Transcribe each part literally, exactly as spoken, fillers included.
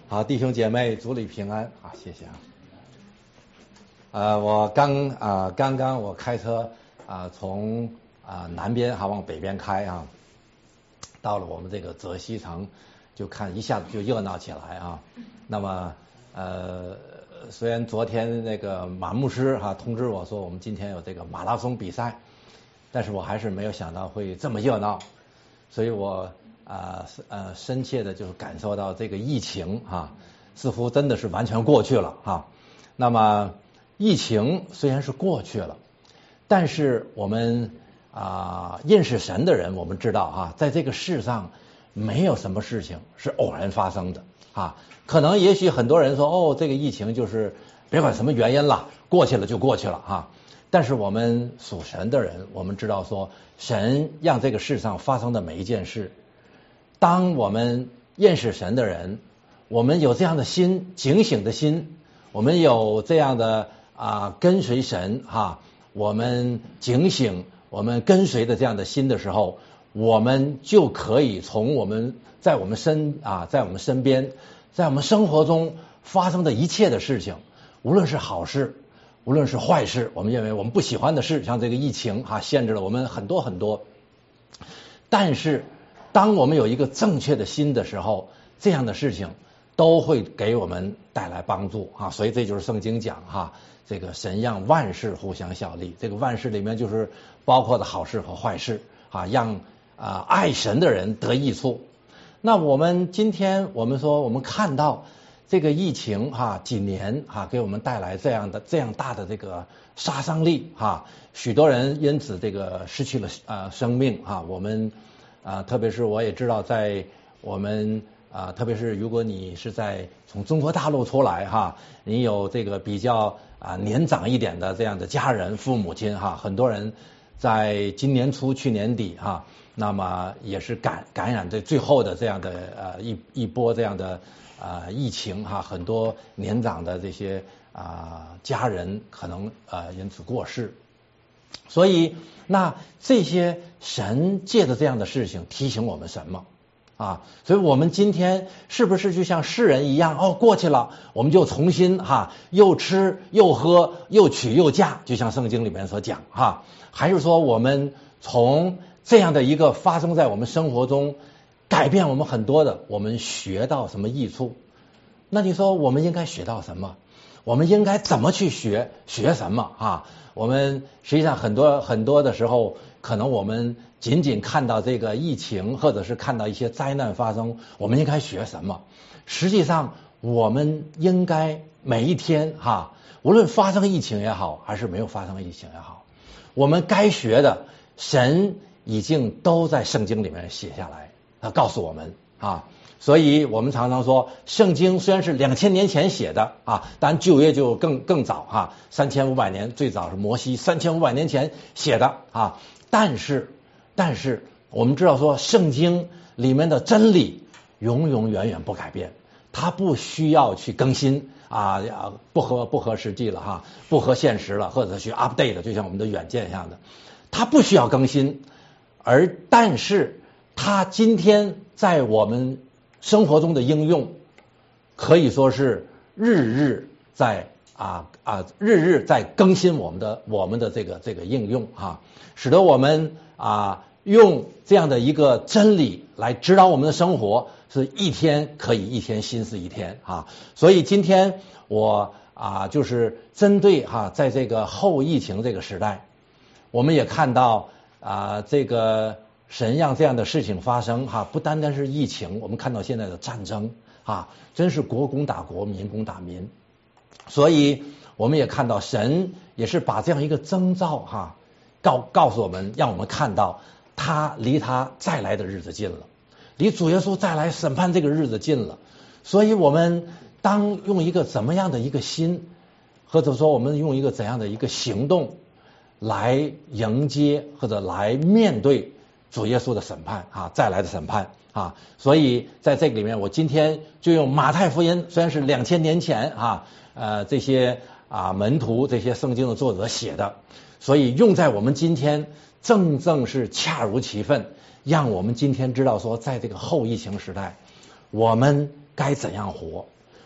好，弟兄姐妹，主里平安。好，谢谢啊。呃，我刚啊、呃、刚刚我开车啊、呃、从啊、呃、南边哈往北边开啊，到了我们这个泽西城，就看一下子就热闹起来啊。那么呃，虽然昨天那个马牧师哈、啊、通知我说我们今天有这个马拉松比赛，但是我还是没有想到会这么热闹，所以我。啊呃深切的就是感受到这个疫情哈、啊，似乎真的是完全过去了哈、啊。那么疫情虽然是过去了，但是我们啊认识神的人，我们知道哈、啊，在这个世上没有什么事情是偶然发生的啊。可能也许很多人说哦，这个疫情就是别管什么原因了，过去了就过去了哈、啊。但是我们属神的人，我们知道说神让这个世上发生的每一件事。当我们认识神的人，我们有这样的心，警醒的心，我们有这样的啊跟随神哈、啊，我们警醒，我们跟随的这样的心的时候，我们就可以从我们在我们身啊，在我们身边，在我们生活中发生的一切的事情，无论是好事，无论是坏事，我们认为我们不喜欢的事，像这个疫情哈、啊，限制了我们很多很多，但是。当我们有一个正确的心的时候，这样的事情都会给我们带来帮助啊！所以这就是圣经讲哈，这个神让万事互相效力。这个万事里面就是包括的好事和坏事啊，让啊爱神的人得益处。那我们今天我们说我们看到这个疫情哈几年哈给我们带来这样的这样大的这个杀伤力哈，许多人因此这个失去了啊生命啊，我们。啊，特别是我也知道，在我们啊，特别是如果你是在从中国大陆出来哈，你有这个比较啊年长一点的这样的家人、父母亲哈，很多人在今年初、去年底哈，那么也是感感染这最后的这样的呃一一波这样的啊疫情哈，很多年长的这些啊家人可能呃因此过世。所以，那这些神借的这样的事情提醒我们什么啊？所以我们今天是不是就像世人一样？哦，过去了，我们就重新哈、啊，又吃又喝，又娶又嫁，就像圣经里面所讲哈、啊。还是说我们从这样的一个发生在我们生活中，改变我们很多的，我们学到什么益处？那你说我们应该学到什么？我们应该怎么去学？学什么啊？我们实际上很多很多的时候，可能我们仅仅看到这个疫情，或者是看到一些灾难发生，我们应该学什么？实际上，我们应该每一天哈，无论发生疫情也好，还是没有发生疫情也好，我们该学的，神已经都在圣经里面写下来，他告诉我们啊。所以我们常常说，圣经虽然是两千年前写的啊，当然旧约就更更早哈，三千五百年，最早是摩西三千五百年前写的啊。但是，但是我们知道说，圣经里面的真理永永远远不改变，它不需要去更新啊，不合不合实际了哈，不合现实了，或者去 update， 就像我们的远见一样的，它不需要更新。而但是它今天在我们生活中的应用可以说是日日在啊啊日日在更新我们的我们的这个这个应用啊，使得我们啊用这样的一个真理来指导我们的生活，是一天可以一天新似一天啊。所以今天我啊就是针对哈、啊，在这个后疫情这个时代，我们也看到啊这个。神让这样的事情发生哈，不单单是疫情，我们看到现在的战争啊，真是国攻打国，民攻打民。所以我们也看到神也是把这样一个征兆哈，告告诉我们，让我们看到他离他再来的日子近了，离主耶稣再来审判这个日子近了。所以我们当用一个怎么样的一个心，或者说我们用一个怎样的一个行动来迎接或者来面对主耶稣的审判啊，再来的审判啊，所以在这个里面，我今天就用马太福音，虽然是两千年前啊，呃，这些啊门徒、这些圣经的作者写的，所以用在我们今天，正正是恰如其分，让我们今天知道说，在这个后疫情时代，我们该怎样活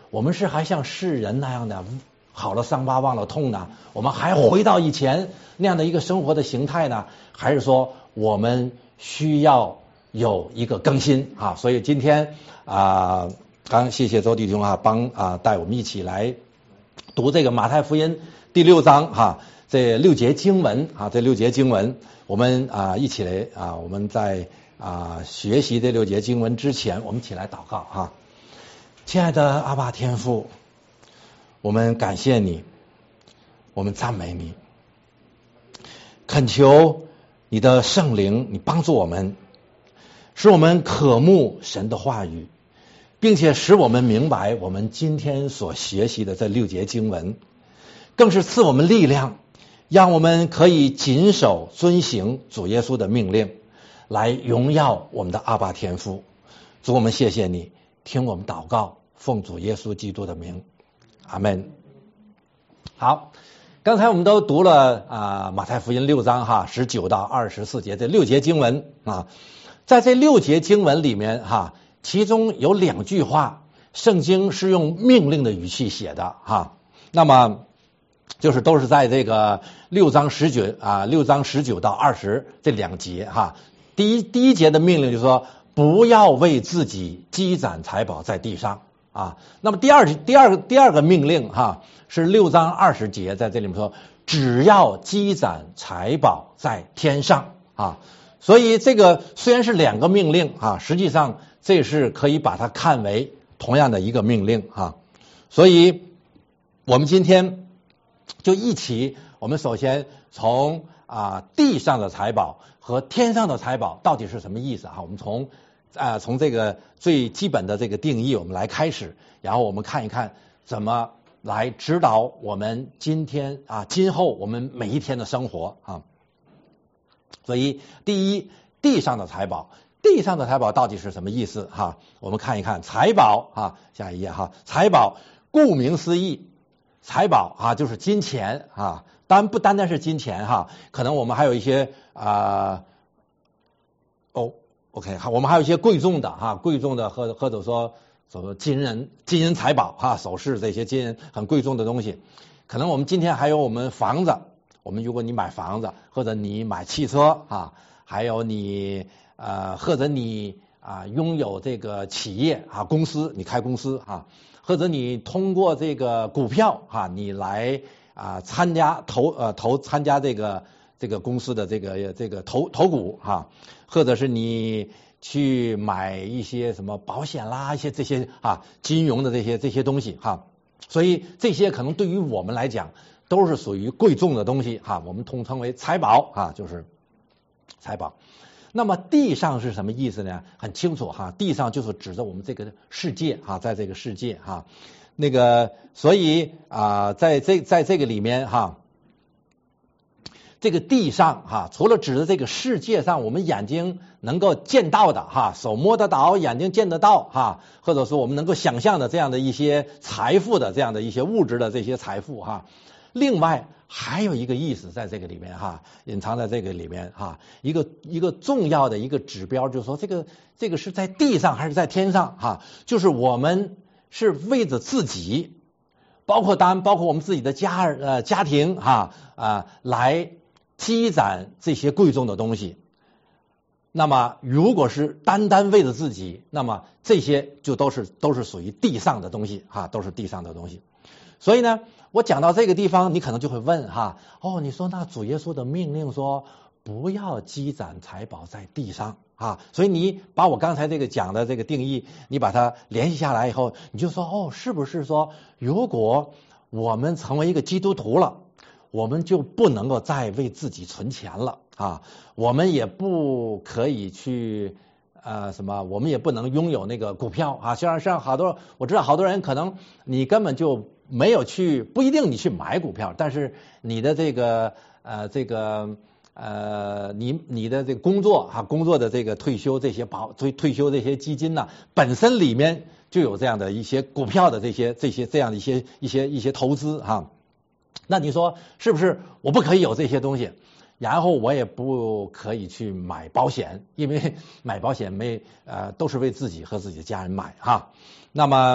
我们是还像世人那样的好了伤疤忘了痛呢？我们还回到以前那样的一个生活的形态呢？还是说我们需要有一个更新啊？所以今天啊，刚谢谢周弟兄啊，帮啊带我们一起来读这个马太福音第六章哈、啊，这六节经文啊，这六节经文，我们啊一起来啊，我们在啊学习这六节经文之前，我们一起来祷告哈、啊。亲爱的阿爸天父，我们感谢你，我们赞美你，恳求你的圣灵，你帮助我们，使我们渴慕神的话语，并且使我们明白我们今天所学习的这六节经文，更是赐我们力量，让我们可以谨守遵行主耶稣的命令，来荣耀我们的阿爸天父。主，我们谢谢你，听我们祷告，奉主耶稣基督的名，阿们。好，刚才我们都读了啊马太福音六章哈十九到二十四节这六节经文啊，在这六节经文里面哈，其中有两句话，圣经是用命令的语气写的哈，那么就是都是在这个六章十九啊六章十九到二十这两节哈。第一第一节的命令就是说，不要为自己积攒财宝在地上啊。那么第二第二个第二个命令哈是六章二十节，在这里面说，只要积攒财宝在天上啊。所以这个虽然是两个命令啊，实际上这是可以把它看为同样的一个命令啊。所以我们今天就一起，我们首先从啊地上的财宝和天上的财宝到底是什么意思啊？我们从啊从这个最基本的这个定义我们来开始，然后我们看一看怎么来指导我们今天啊今后我们每一天的生活啊。所以第一，地上的财宝，地上的财宝到底是什么意思哈？我们看一看财宝哈，下一页哈，财宝顾名思义，财宝啊就是金钱啊，当然不单单是金钱哈，可能我们还有一些啊、呃、哦 OK 好，我们还有一些贵重的哈，贵重的或或者说所谓金人金银财宝哈，首饰这些金银很贵重的东西，可能我们今天还有我们房子。我们如果你买房子，或者你买汽车啊，还有你呃，或者你啊拥有这个企业啊公司，你开公司啊，或者你通过这个股票啊，你来啊参加投呃投参加这个这个公司的这个这个投投股哈、啊，或者是你去买一些什么保险啦，一些这些啊金融的这些这些东西哈、啊，所以这些可能对于我们来讲。都是属于贵重的东西哈，我们统称为财宝啊，就是财宝。那么地上是什么意思呢？很清楚哈，地上就是指着我们这个世界哈，在这个世界哈，那个所以啊，在这在这个里面哈，这个地上哈，除了指着这个世界上我们眼睛能够见到的哈，手摸得到、眼睛见得到哈，或者说我们能够想象的这样的一些财富的这样的一些物质的这些财富哈。另外还有一个意思在这个里面哈，隐藏在这个里面哈，一个一个重要的一个指标，就是说这个这个是在地上还是在天上哈？就是我们是为着自己，包括当然包括我们自己的家呃家庭哈啊来积攒这些贵重的东西。那么如果是单单为了自己，那么这些就都是都是属于地上的东西哈，都是地上的东西。所以呢，我讲到这个地方，你可能就会问哈，哦，你说那主耶稣的命令说不要积攒财宝在地上啊，所以你把我刚才这个讲的这个定义，你把它联系下来以后，你就说哦，是不是说如果我们成为一个基督徒了，我们就不能够再为自己存钱了啊，我们也不可以去。呃，什么？我们也不能拥有那个股票啊。虽然像好多，我知道好多人可能你根本就没有去，不一定你去买股票，但是你的这个呃这个呃你你的这个工作哈、啊，工作的这个退休这些保退退休这些基金呢、啊，本身里面就有这样的一些股票的这些这些这样的一些一些一些投资哈、啊。那你说是不是？我不可以有这些东西？然后我也不可以去买保险，因为买保险没呃都是为自己和自己的家人买哈。那么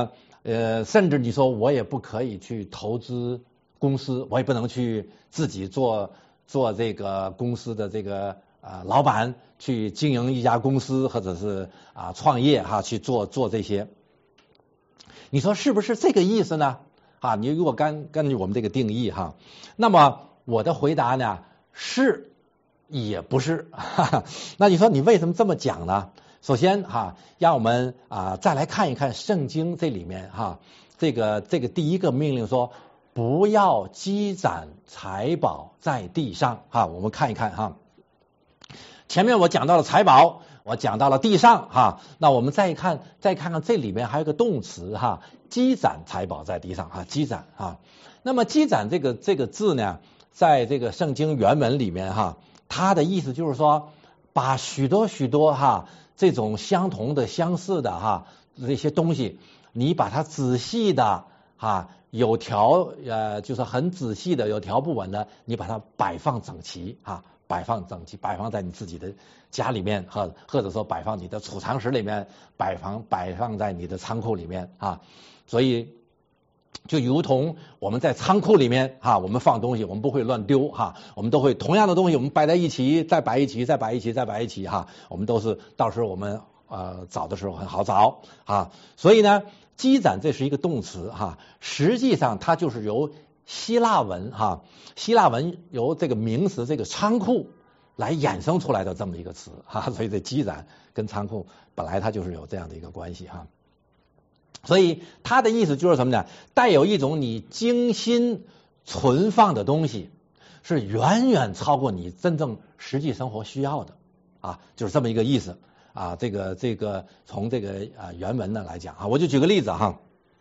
呃，甚至你说我也不可以去投资公司，我也不能去自己做做这个公司的这个啊、呃、老板，去经营一家公司，或者是啊、呃、创业哈，去做做这些。你说是不是这个意思呢？啊，你如果根根据我们这个定义哈，那么我的回答呢是也不是。哈哈，那你说你为什么这么讲呢？首先哈，让我们啊再来看一看圣经这里面哈，这个这个第一个命令说不要积攒财宝在地上哈，我们看一看哈。前面我讲到了财宝，我讲到了地上哈，那我们再看再看看这里面还有个动词哈，积攒财宝在地上哈，积攒啊。那么积攒这个这个字呢，在这个圣经原文里面哈，它的意思就是说把许多许多哈。这种相同的、相似的哈这些东西，你把它仔细的哈有条呃就是很仔细的有条不紊的，你把它摆放整齐啊，摆放整齐，摆放在你自己的家里面哈，或者说摆放你的储藏室里面，摆放摆放在你的仓库里面啊，所以。就如同我们在仓库里面哈，我们放东西，我们不会乱丢哈，我们都会同样的东西我们摆在一起，再摆一起，再摆一起，再摆一起哈，我们都是到时候我们呃找的时候很好找啊。所以呢，积攒这是一个动词哈，实际上它就是由希腊文哈，希腊文由这个名词这个仓库来衍生出来的这么一个词哈，所以这积攒跟仓库本来它就是有这样的一个关系哈。所以他的意思就是什么呢？带有一种你精心存放的东西，是远远超过你真正实际生活需要的啊，就是这么一个意思啊。这个这个从这个啊原文呢来讲啊，我就举个例子哈，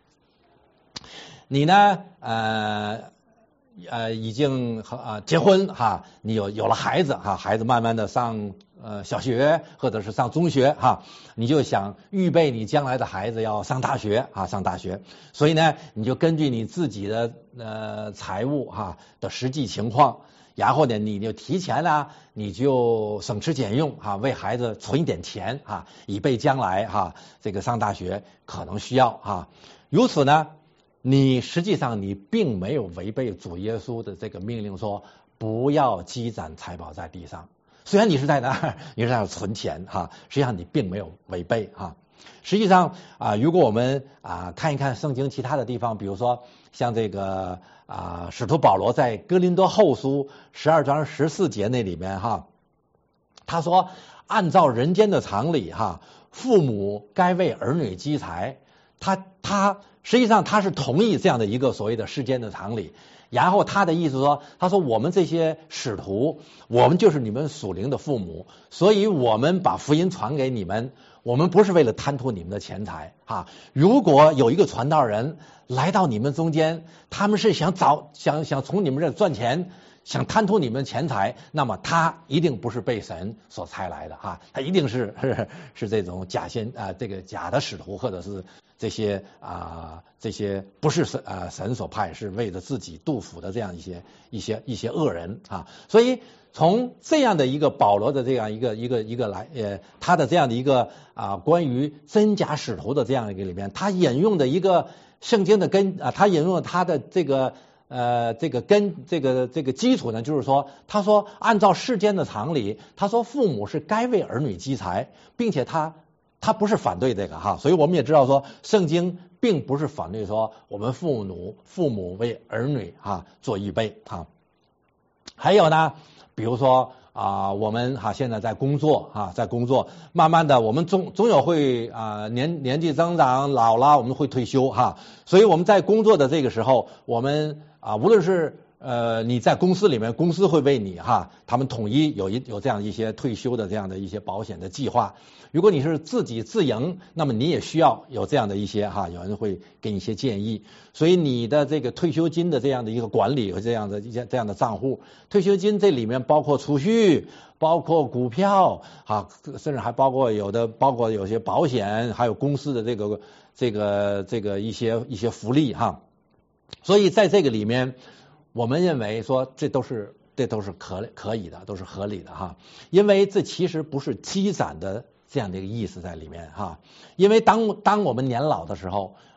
你呢呃呃已经啊结婚哈，你有有了孩子哈，孩子慢慢的上呃小学或者是上中学哈，你就想预备你将来的孩子要上大学啊，上大学，所以呢你就根据你自己的呃财务哈的实际情况，然后呢你就提前呢你就省吃俭用哈，为孩子存一点钱啊，以备将来哈这个上大学可能需要哈。如此呢，你实际上你并没有违背主耶稣的这个命令，说不要积攒财宝在地上。虽然你是在那儿，你是在那儿存钱哈，实际上你并没有违背哈。实际上啊，如果我们啊看一看圣经其他的地方，比如说像这个啊使徒保罗在哥林多后书十二章十四节那里面哈，他说按照人间的常理哈，父母该为儿女积财，他他实际上他是同意这样的一个所谓的世间的常理。然后他的意思说，他说我们这些使徒，我们就是你们属灵的父母，所以我们把福音传给你们，我们不是为了贪图你们的钱财啊。如果有一个传道人来到你们中间，他们是想找想想从你们这赚钱，想贪图你们钱财，那么他一定不是被神所差来的哈，他一定是是是这种假先啊、呃，这个假的使徒，或者是这些啊、呃、这些不是神啊、呃、神所派，是为了自己肚腹的这样一些一些一些恶人啊。所以从这样的一个保罗的这样一个一个一个来呃他的这样的一个啊、呃、关于真假使徒的这样一个里面，他引用的一个圣经的根啊、呃，他引用了他的这个。呃，这个根这个这个基础呢，就是说，他说按照世间的常理，他说父母是该为儿女积财，并且他他不是反对这个哈，所以我们也知道说，圣经并不是反对说我们父母父母为儿女哈做预备哈。还有呢，比如说啊、呃，我们哈现在在工作哈，在工作，慢慢的我们总总有会啊、呃、年年纪增长老了，我们会退休哈，所以我们在工作的这个时候，我们啊，无论是呃你在公司里面，公司会为你哈，他们统一有一有这样一些退休的这样的一些保险的计划。如果你是自己自营，那么你也需要有这样的一些哈，有人会给你一些建议。所以你的这个退休金的这样的一个管理和这样的一些这样的账户，退休金这里面包括储蓄，包括股票啊，甚至还包括有的包括有些保险，还有公司的这个这个这个一些一些福利哈。所以在这个里面，我们认为说这都是这都是可可以的，都是合理的哈。因为这其实不是积攒的这样的一个意思在里面哈。因为当当我们年老的时候，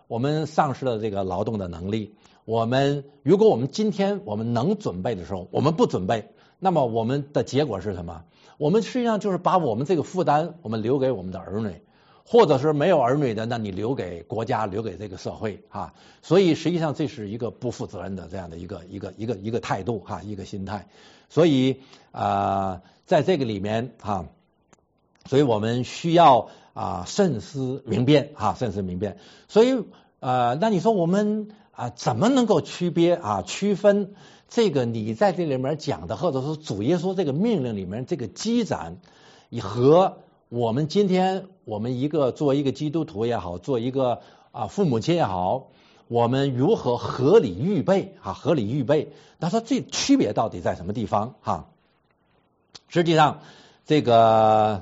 我们丧失了这个劳动的能力。我们如果我们今天我们能准备的时候，我们不准备，那么我们的结果是什么？我们实际上就是把我们这个负担我们留给我们的儿女，或者是没有儿女的，那你留给国家，留给这个社会啊。所以实际上这是一个不负责任的这样的一个一个一个一个态度哈，一个心态。所以啊、呃，在这个里面哈，所以我们需要啊、呃、慎思明辨哈，慎思明辨。所以呃，那你说我们啊、呃、怎么能够区别啊区分？这个你在这里面讲的，或者说主耶稣这个命令里面这个积攒，和我们今天我们一个做一个基督徒也好，做一个啊父母亲也好，我们如何合理预备啊？合理预备，那说这区别到底在什么地方哈？实际上，这个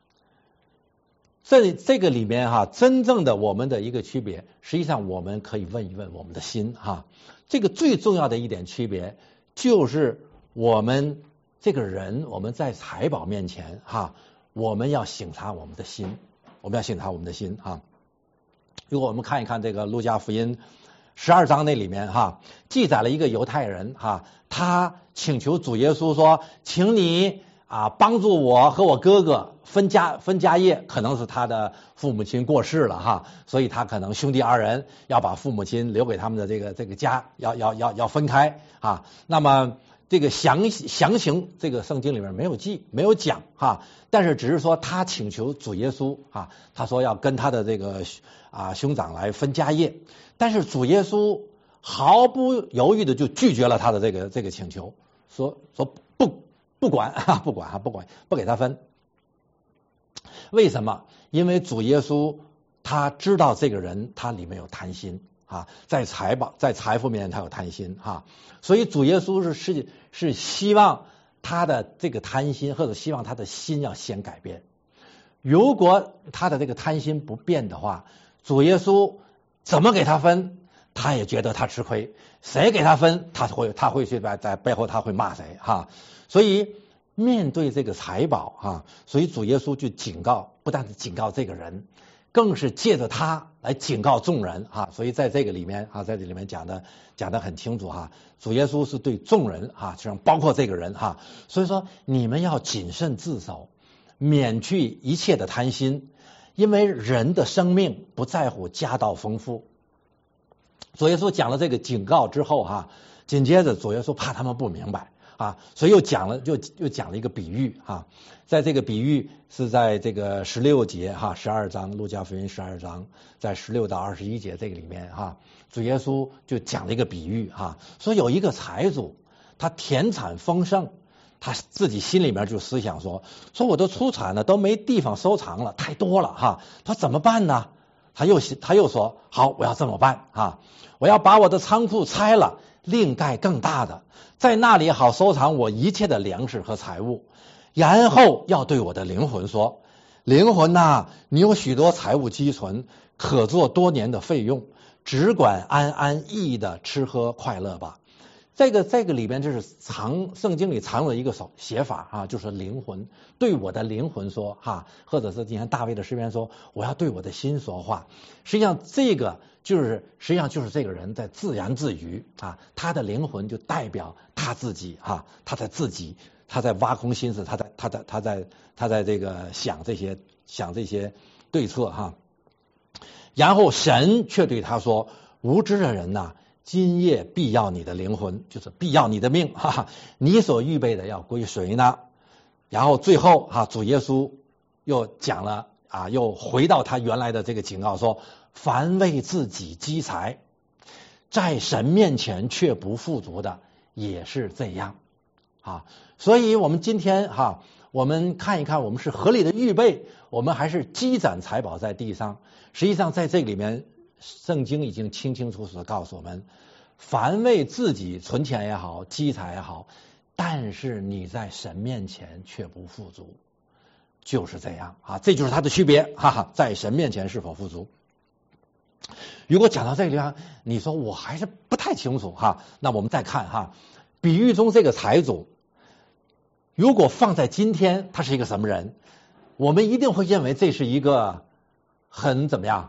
这这个里面哈，真正的我们的一个区别，实际上我们可以问一问我们的心哈。这个最重要的一点区别，就是我们这个人，我们在财宝面前哈，我们要省察我们的心，我们要省察我们的心哈。如果我们看一看这个路加福音十二章那里面哈，记载了一个犹太人哈，他请求主耶稣说，请你啊帮助我和我哥哥分家分家业，可能是他的父母亲过世了哈，所以他可能兄弟二人要把父母亲留给他们的这个这个家要要要要分开啊。那么这个详详情这个圣经里面没有记没有讲哈，但是只是说他请求主耶稣啊，他说要跟他的这个啊兄长来分家业，但是主耶稣毫不犹豫的就拒绝了他的这个这个请求，说说不不管啊不管啊不管不给他分。为什么？因为主耶稣他知道这个人他里面有贪心啊，在财宝在财富面前他有贪心哈、啊，所以主耶稣是是是希望他的这个贪心，或者希望他的心要先改变。如果他的这个贪心不变的话，主耶稣怎么给他分，他也觉得他吃亏，谁给他分，他会他会去在在背后他会骂谁哈、啊，所以。面对这个财宝啊，所以主耶稣就警告，不但是警告这个人，更是借着他来警告众人啊。所以在这个里面啊，在这里面讲的讲的很清楚哈、啊，主耶稣是对众人啊，实际上包括这个人哈、啊。所以说你们要谨慎自守，免去一切的贪心，因为人的生命不在乎家道丰富。主耶稣讲了这个警告之后哈、啊，紧接着主耶稣怕他们不明白。啊，所以又讲了，又又讲了一个比喻啊，在这个比喻是在这个十六节哈，十二章路加福音十二章，在十六到二十一节这个里面哈，主耶稣就讲了一个比喻哈，说有一个财主，他田产丰盛，他自己心里面就思想说，说我的出产呢都没地方收藏了，太多了哈，他怎么办呢？他又他又说，好，我要这么办啊，我要把我的仓库拆了，另盖更大的。在那里好收藏我一切的粮食和财物，然后要对我的灵魂说，灵魂呐、啊，你有许多财物积存，可做多年的费用，只管安安逸逸的吃喝快乐吧。这个这个里边就是藏圣经里藏了一个手写法啊，就是灵魂对我的灵魂说哈、啊，或者是今天大卫的诗篇说，我要对我的心说话。实际上这个就是实际上就是这个人在自言自语啊，他的灵魂就代表他自己哈、啊，他在自己他在挖空心思，他在他在他在他在这个想这些想这些对策哈、啊。然后神却对他说，无知的人呐、啊。今夜必要你的灵魂，就是必要你的命，哈哈！你所预备的要归谁呢？然后最后哈、啊，主耶稣又讲了啊，又回到他原来的这个警告说，凡为自己积财，在神面前却不富足的，也是这样啊。所以我们今天哈、啊，我们看一看，我们是合理的预备，我们还是积攒财宝在地上。实际上在这里面。圣经已经清清楚楚的告诉我们，凡为自己存钱也好，积财也好，但是你在神面前却不富足，就是这样啊，这就是它的区别，哈哈，在神面前是否富足。如果讲到这个地方，你说我还是不太清楚哈，那我们再看哈，比喻中这个财主，如果放在今天，他是一个什么人？我们一定会认为这是一个很怎么样？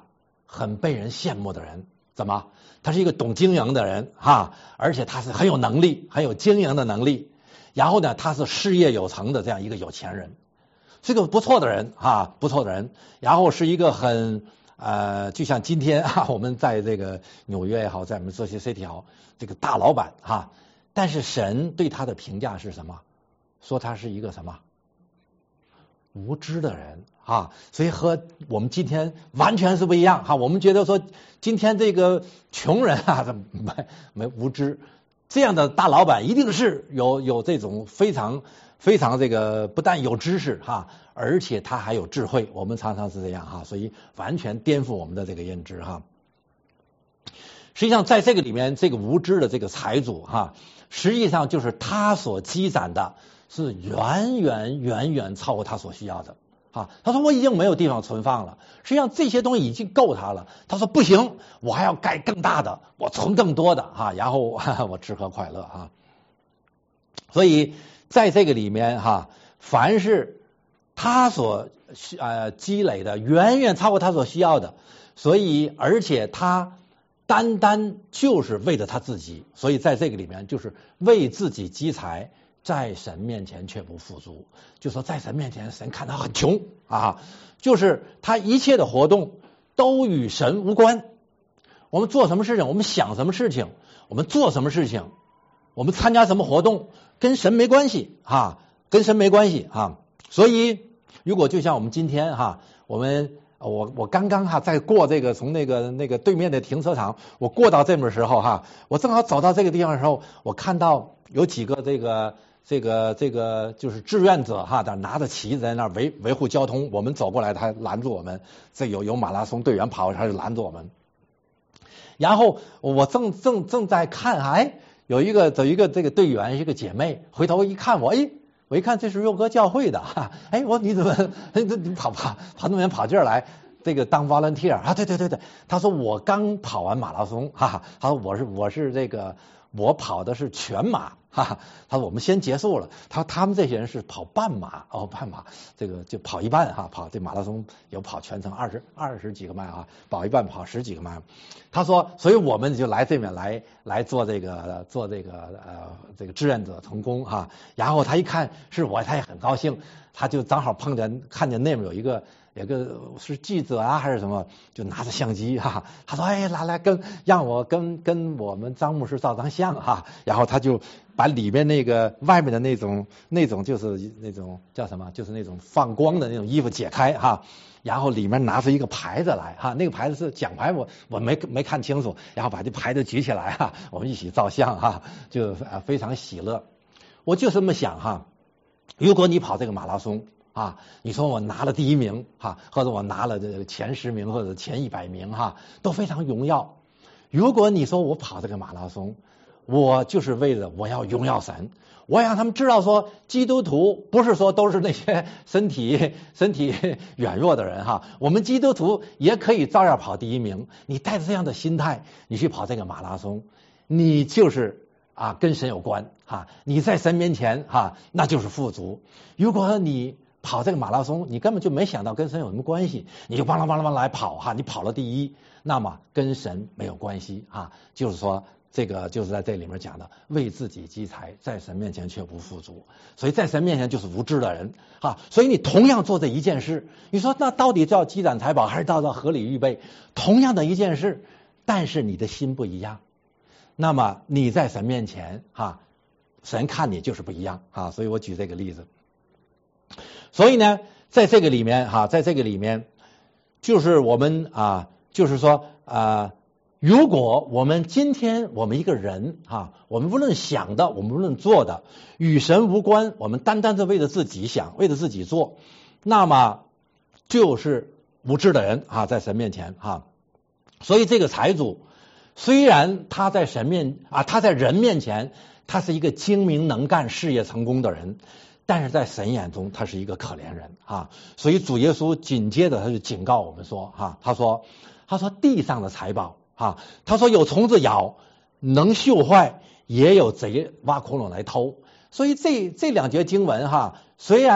很被人羡慕的人。怎么？他是一个懂经营的人哈，而且他是很有能力，很有经营的能力。然后呢，他是事业有成的这样一个有钱人，是个不错的人哈，不错的人。然后是一个很呃，就像今天啊，我们在这个纽约也好，在我们这些 city 也好，这个大老板哈。但是神对他的评价是什么？说他是一个什么？无知的人啊，所以和我们今天完全是不一样哈。我们觉得说今天这个穷人啊，没没无知，这样的大老板一定是有有这种非常非常这个不但有知识哈，而且他还有智慧。我们常常是这样哈，所以完全颠覆我们的这个认知哈。实际上在这个里面，这个无知的这个财主哈，实际上就是他所积攒的是远远远远超过他所需要的啊！他说我已经没有地方存放了，实际上这些东西已经够他了。他说不行，我还要盖更大的，我存更多的哈，然后我吃喝快乐哈。所以在这个里面哈，凡是他所呃积累的远远超过他所需要的，所以而且他单单就是为了他自己，所以在这个里面就是为自己积财。在神面前却不富足，就说在神面前，神看他很穷啊，就是他一切的活动都与神无关。我们做什么事情，我们想什么事情，我们做什么事情，我们参加什么活动，跟神没关系啊，跟神没关系啊。所以，如果就像我们今天哈，我们我我刚刚哈在过这个从那个那个对面的停车场，我过到这边的时候哈，我正好走到这个地方的时候，我看到有几个这个。这个这个就是志愿者哈，他拿着旗子在那维维护交通。我们走过来，他拦住我们。这有有马拉松队员跑，他就拦住我们。然后我正正正在看，哎，有一个有一个这个队员，一个姐妹，回头一看我，哎，我一看这是幼歌教会的哈，哎，我你怎么你跑跑跑那么远跑这儿来？这个当 volunteer 啊？对对对对，他说我刚跑完马拉松哈，他说我是我是这个我跑的是全马。哈哈，他说我们先结束了。他说他们这些人是跑半马哦，半马这个就跑一半哈，跑这马拉松有跑全程二十二十几个迈啊，跑一半跑十几个迈。他说，所以我们就来这边来来做这个做这个呃这个志愿者成功哈。然后他一看是我，他也很高兴，他就正好碰见看见那边有一个。有个是记者啊还是什么，就拿着相机哈，他说哎来来跟让我跟跟我们张牧师照张相哈，然后他就把里面那个外面的那种那种就是那种叫什么，就是那种放光的那种衣服解开哈，然后里面拿出一个牌子来哈，那个牌子是奖牌，我我没没看清楚，然后把这牌子举起来哈，我们一起照相哈，就非常喜乐。我就这么想哈，如果你跑这个马拉松。啊，你说我拿了第一名哈，或者我拿了这个前十名或者前一百名哈，都非常荣耀。如果你说我跑这个马拉松，我就是为了我要荣耀神，我让他们知道说，基督徒不是说都是那些身体身体软弱的人哈，我们基督徒也可以照样跑第一名。你带着这样的心态，你去跑这个马拉松，你就是啊跟神有关哈，你在神面前哈，那就是富足。如果你跑这个马拉松，你根本就没想到跟神有什么关系，你就邦啷邦啷邦来跑哈，你跑了第一，那么跟神没有关系啊。就是说，这个就是在这里面讲的，为自己积财，在神面前却不富足，所以在神面前就是无知的人啊。所以你同样做这一件事，你说那到底叫积攒财宝，还是叫做合理预备？同样的一件事，但是你的心不一样，那么你在神面前哈，神看你就是不一样啊。所以我举这个例子。所以呢，在这个里面哈，在这个里面，就是我们啊，就是说啊，如果我们今天我们一个人哈，我们无论想的，我们无论做的，与神无关，我们单单是为了自己想，为了自己做，那么就是无知的人啊，在神面前哈。所以这个财主虽然他在神面啊，他在人面前，他是一个精明能干、事业成功的人。但是在神眼中，他是一个可怜人啊，所以主耶稣紧接着他就警告我们说哈，他说他说地上的财宝啊，他说有虫子咬，能锈坏，也有贼挖窟窿来偷。所以这这两节经文哈，虽然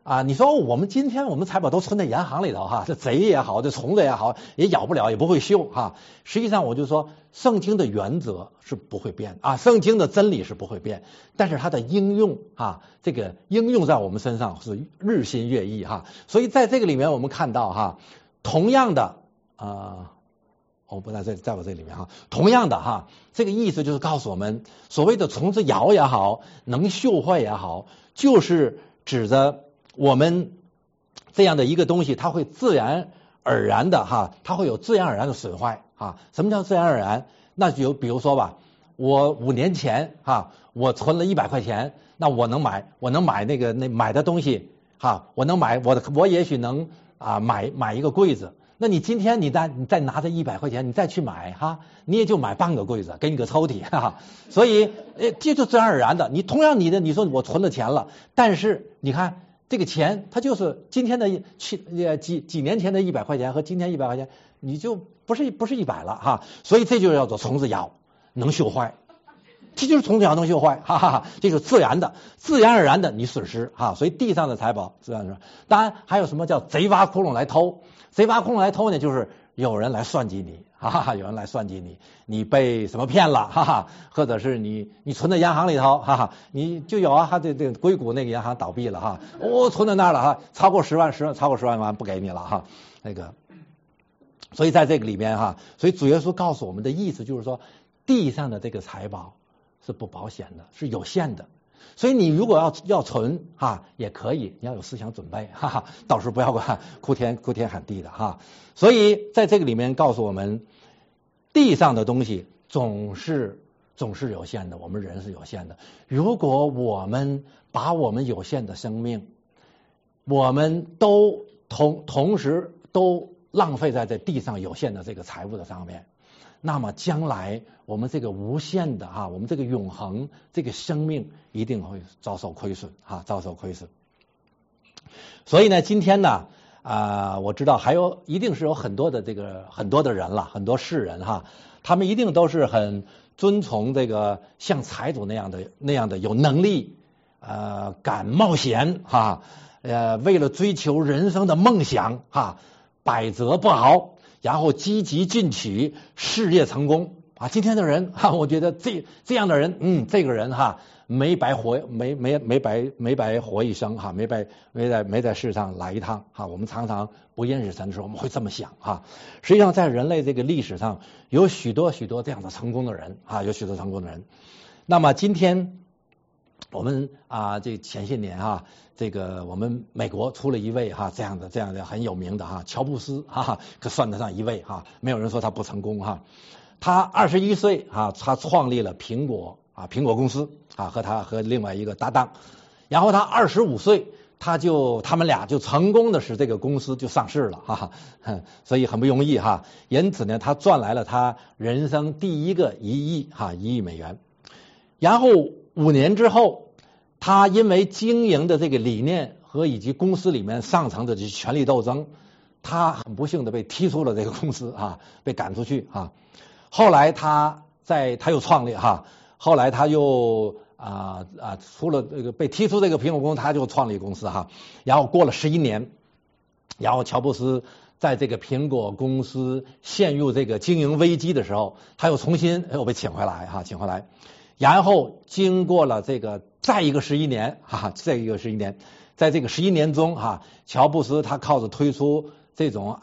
啊，你说我们今天我们财宝都存在银行里头哈，这贼也好，这虫子也好，也咬不了，也不会锈哈。实际上我就说，圣经的原则是不会变啊，圣经的真理是不会变，但是它的应用啊，这个应用在我们身上是日新月异哈。所以在这个里面我们看到哈，同样的啊。哦，不在这，在我这里面哈。同样的哈，这个意思就是告诉我们，所谓的虫子咬也好，能锈坏也好，就是指着我们这样的一个东西，它会自然而然的哈，它会有自然而然的损坏啊。什么叫自然而然？那就比如说吧，我五年前哈，我存了一百块钱，那我能买，我能买那个那买的东西哈，我能买我的，我也许能啊买买一个柜子。那你今天你再你再拿着一百块钱，你再去买哈，你也就买半个柜子，给你个抽屉哈。所以呃，这就自然而然的。你同样你的你说我存了钱了，但是你看这个钱，它就是今天的去呃几几年前的一百块钱和今天一百块钱，你就不是不是一百了哈。所以这就叫做虫子咬能锈坏，这就是虫子咬能锈坏，哈哈哈，这是自然的，自然而然的你损失哈。所以地上的财宝自然是，当然还有什么叫贼挖窟窿来偷。贼挖窟窿来偷呢，就是有人来算计你，哈哈，有人来算计你，你被什么骗了，哈哈，或者是你你存在银行里头，哈哈，你就有啊，他这这硅谷那个银行倒闭了哈，我、哦、存在那儿了哈，超过十万十万超过十万万不给你了哈，那个，所以在这个里面哈，所以主耶稣告诉我们的意思就是说，地上的这个财宝是不保险的，是有限的。所以你如果要要存哈也可以，你要有思想准备哈哈，到时候不要管哭天哭天喊地的哈。所以在这个里面告诉我们，地上的东西总是总是有限的，我们人是有限的。如果我们把我们有限的生命，我们都同同时都浪费在这地上有限的这个财物的上面，那么将来我们这个无限的哈，我们这个永恒这个生命一定会遭受亏损哈，遭受亏损。所以呢，今天呢啊、呃，我知道还有一定是有很多的这个很多的人了，很多世人哈，他们一定都是很遵从这个像财主那样的那样的有能力呃敢冒险哈，呃为了追求人生的梦想哈，百折不挠。然后积极进取，事业成功啊！今天的人哈，我觉得这这样的人，嗯，这个人哈，没白活，没没没白没白活一生哈，没白没在没在世上来一趟哈。我们常常不认识神的时候，我们会这么想哈。实际上，在人类这个历史上，有许多许多这样的成功的人啊，有许多成功的人。那么今天我们啊，这前些年哈。这个我们美国出了一位哈这样的这样的很有名的哈乔布斯哈，可算得上一位哈，没有人说他不成功哈。他二十一岁哈，他创立了苹果啊苹果公司啊，和他和另外一个搭档，然后他二十五岁，他就他们俩就成功的使这个公司就上市了哈，所以很不容易哈。因此呢，他赚来了他人生第一个一亿哈一亿美元。然后五年之后。他因为经营的这个理念和以及公司里面上层的这权力斗争，他很不幸的被踢出了这个公司啊，被赶出去啊。后来他在他又创立哈，后来他又啊啊出了这个被踢出这个苹果公司，他就创立公司哈。然后过了十一年，然后乔布斯在这个苹果公司陷入这个经营危机的时候，他又重新又被请回来哈，请回来。然后经过了这个再一个十一年哈，再一个十一年，在这个十一年中哈，乔布斯他靠着推出这种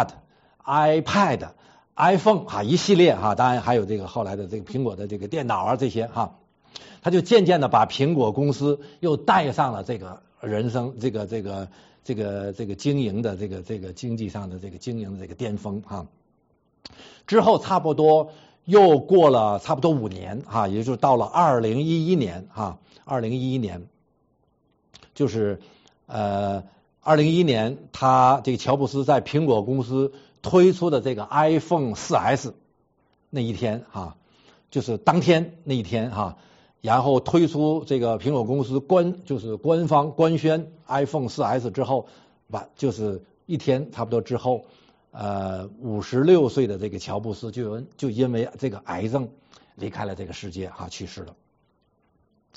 iPad、iPad、iPhone 哈一系列哈，当然还有这个后来的这个苹果的这个电脑啊这些哈，他就渐渐的把苹果公司又带上了这个人生这个这个这个这个经营的这个这个经济上的这个经营的这个巅峰哈。之后差不多。又过了差不多五年哈，也就是到了二零一一年哈，二零一一年就是呃二零一一年，他这个乔布斯在苹果公司推出的这个 iPhone 四 S 那一天哈，就是当天那一天哈，然后推出这个苹果公司官就是官方官宣 iPhone 四 S 之后，把就是一天差不多之后。呃，五十六岁的这个乔布斯就就因为这个癌症离开了这个世界哈，去世了。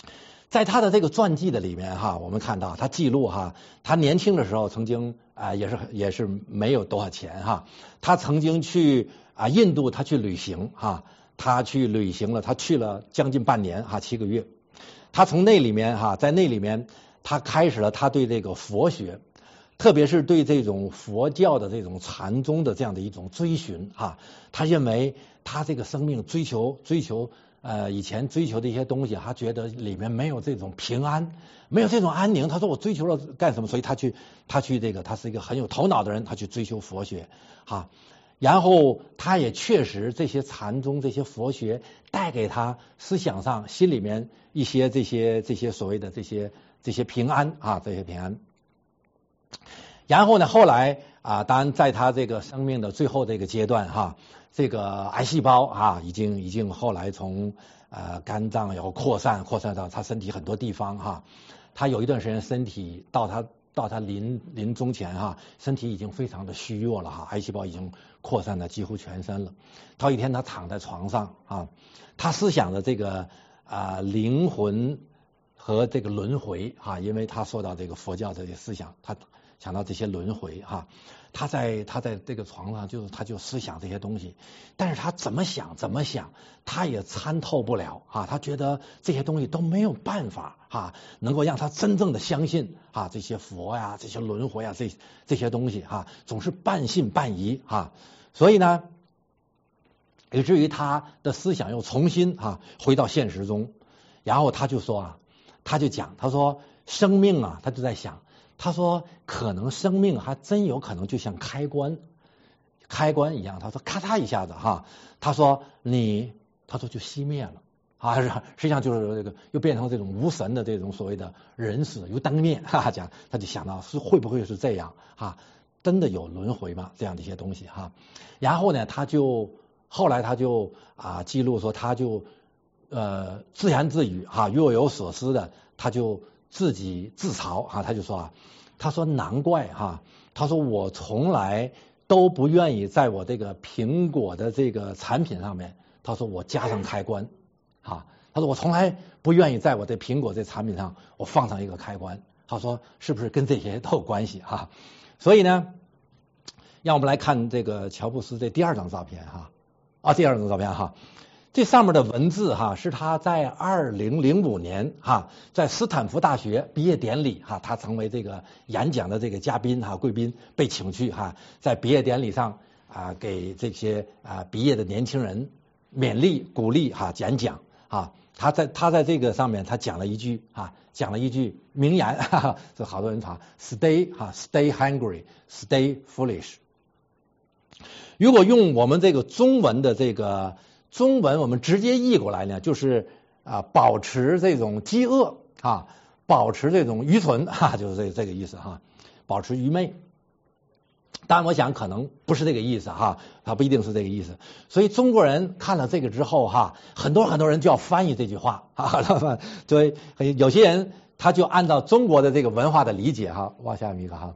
在他的这个传记的里面哈，我们看到他记录哈，他年轻的时候曾经啊、呃、也是也是没有多少钱哈，他曾经去啊、呃、印度他去旅行哈，他去旅行了，他去了将近半年哈，七个月。他从那里面哈，在那里面他开始了他对这个佛学，特别是对这种佛教的这种禅宗的这样的一种追寻哈，他认为他这个生命追求追求。呃，以前追求的一些东西，他觉得里面没有这种平安，没有这种安宁。他说我追求了干什么？所以他去，他去这个，他是一个很有头脑的人，他去追求佛学，哈。然后他也确实这些禅宗、这些佛学带给他思想上、心里面一些这些这些所谓的这些这些平安啊，这些平安。然后呢，后来啊，当然在他这个生命的最后这个阶段哈。这个癌细胞啊，已经已经后来从呃肝脏然后扩散扩散到他身体很多地方哈，他有一段时间身体到他到他临临终前哈，身体已经非常的虚弱了哈，癌细胞已经扩散到几乎全身了。到一天他躺在床上啊，他思想的这个啊、呃、灵魂和这个轮回哈，因为他受到这个佛教这些思想，他想到这些轮回哈。他在他在这个床上，就是他就思想这些东西，但是他怎么想怎么想，他也参透不了啊。他觉得这些东西都没有办法啊，能够让他真正的相信啊这些佛呀、这些轮回啊这这些东西啊，总是半信半疑啊。所以呢，以至于他的思想又重新啊回到现实中，然后他就说啊，他就讲，他说生命啊，他就在想。他说可能生命还真有可能就像开关开关一样，他说咔嚓一下子哈，他说你他说就熄灭了啊，实际上就是这个又变成这种无神的这种所谓的人死如灯灭哈哈，讲他就想到是会不会是这样啊，真的有轮回吗？这样的一些东西哈。然后呢，他就后来他就啊记录说，他就呃自言自语哈，若有所思的，他就自己自嘲哈，他就说啊，他说难怪哈，他说我从来都不愿意在我这个苹果的这个产品上面，他说我加上开关哈，他说我从来不愿意在我的苹果这产品上我放上一个开关，他说是不是跟这些都有关系哈？所以呢，让我们来看这个乔布斯这第二张照片哈，啊，第二张照片哈。这上面的文字哈，是他在二零零五年哈，在斯坦福大学毕业典礼哈，他成为这个演讲的这个嘉宾哈，贵宾被请去哈，在毕业典礼上啊，给这些啊毕业的年轻人勉励鼓励哈演讲啊，他在他在这个上面他讲了一句啊，讲了一句名言，哈哈，这好多人查 ，stay 哈 ，stay hungry，stay foolish。如果用我们这个中文的这个。中文我们直接译过来呢，就是啊保持这种饥饿啊，保持这种愚蠢哈，就是这这个意思哈，保持愚昧。当然，我想可能不是这个意思哈，它不一定是这个意思。所以中国人看了这个之后哈，很多很多人就要翻译这句话啊，所以有些人他就按照中国的这个文化的理解哈，往下一个哈。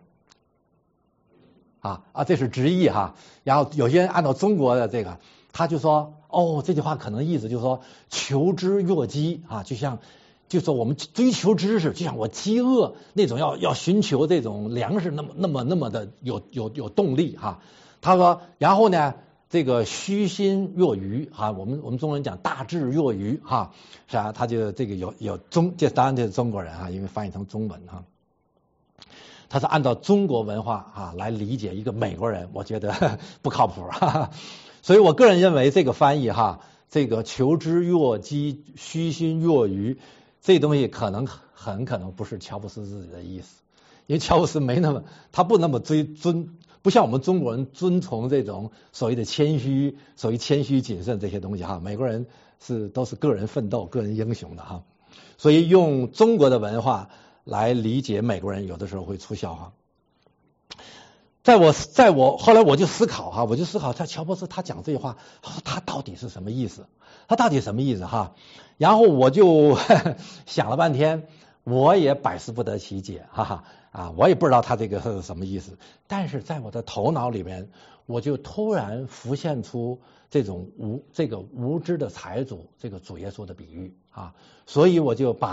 啊啊，这是直译哈，然后有些人按照中国的这个，他就说，哦，这句话可能意思就是说，求知若饥啊，就像，就说我们追求知识，就像我饥饿那种要要寻求这种粮食那么那么那么的有有有动力哈。他说，然后呢，这个虚心若愚哈，我们我们中国人讲大智若愚哈，是吧？他就这个有有中，这当然这是中国人哈，因为翻译成中文哈。他是按照中国文化啊来理解一个美国人，我觉得呵呵不靠谱哈哈。所以我个人认为这个翻译哈，这个求知若饥，虚心若愚，这东西可能很可能不是乔布斯自己的意思，因为乔布斯没那么，他不那么追尊，不像我们中国人遵从这种所谓的谦虚，所谓谦虚谨慎这些东西哈。美国人是都是个人奋斗、个人英雄的哈，所以用中国的文化来理解美国人，有的时候会出笑话。在我在我后来我就思考哈，我就思考他乔布斯他讲这句话，他到底是什么意思？他到底什么意思哈？然后我就呵呵想了半天，我也百思不得其解，哈哈啊，我也不知道他这个是什么意思。但是在我的头脑里面，我就突然浮现出这种无这个无知的财主这个主耶稣的比喻啊，所以我就把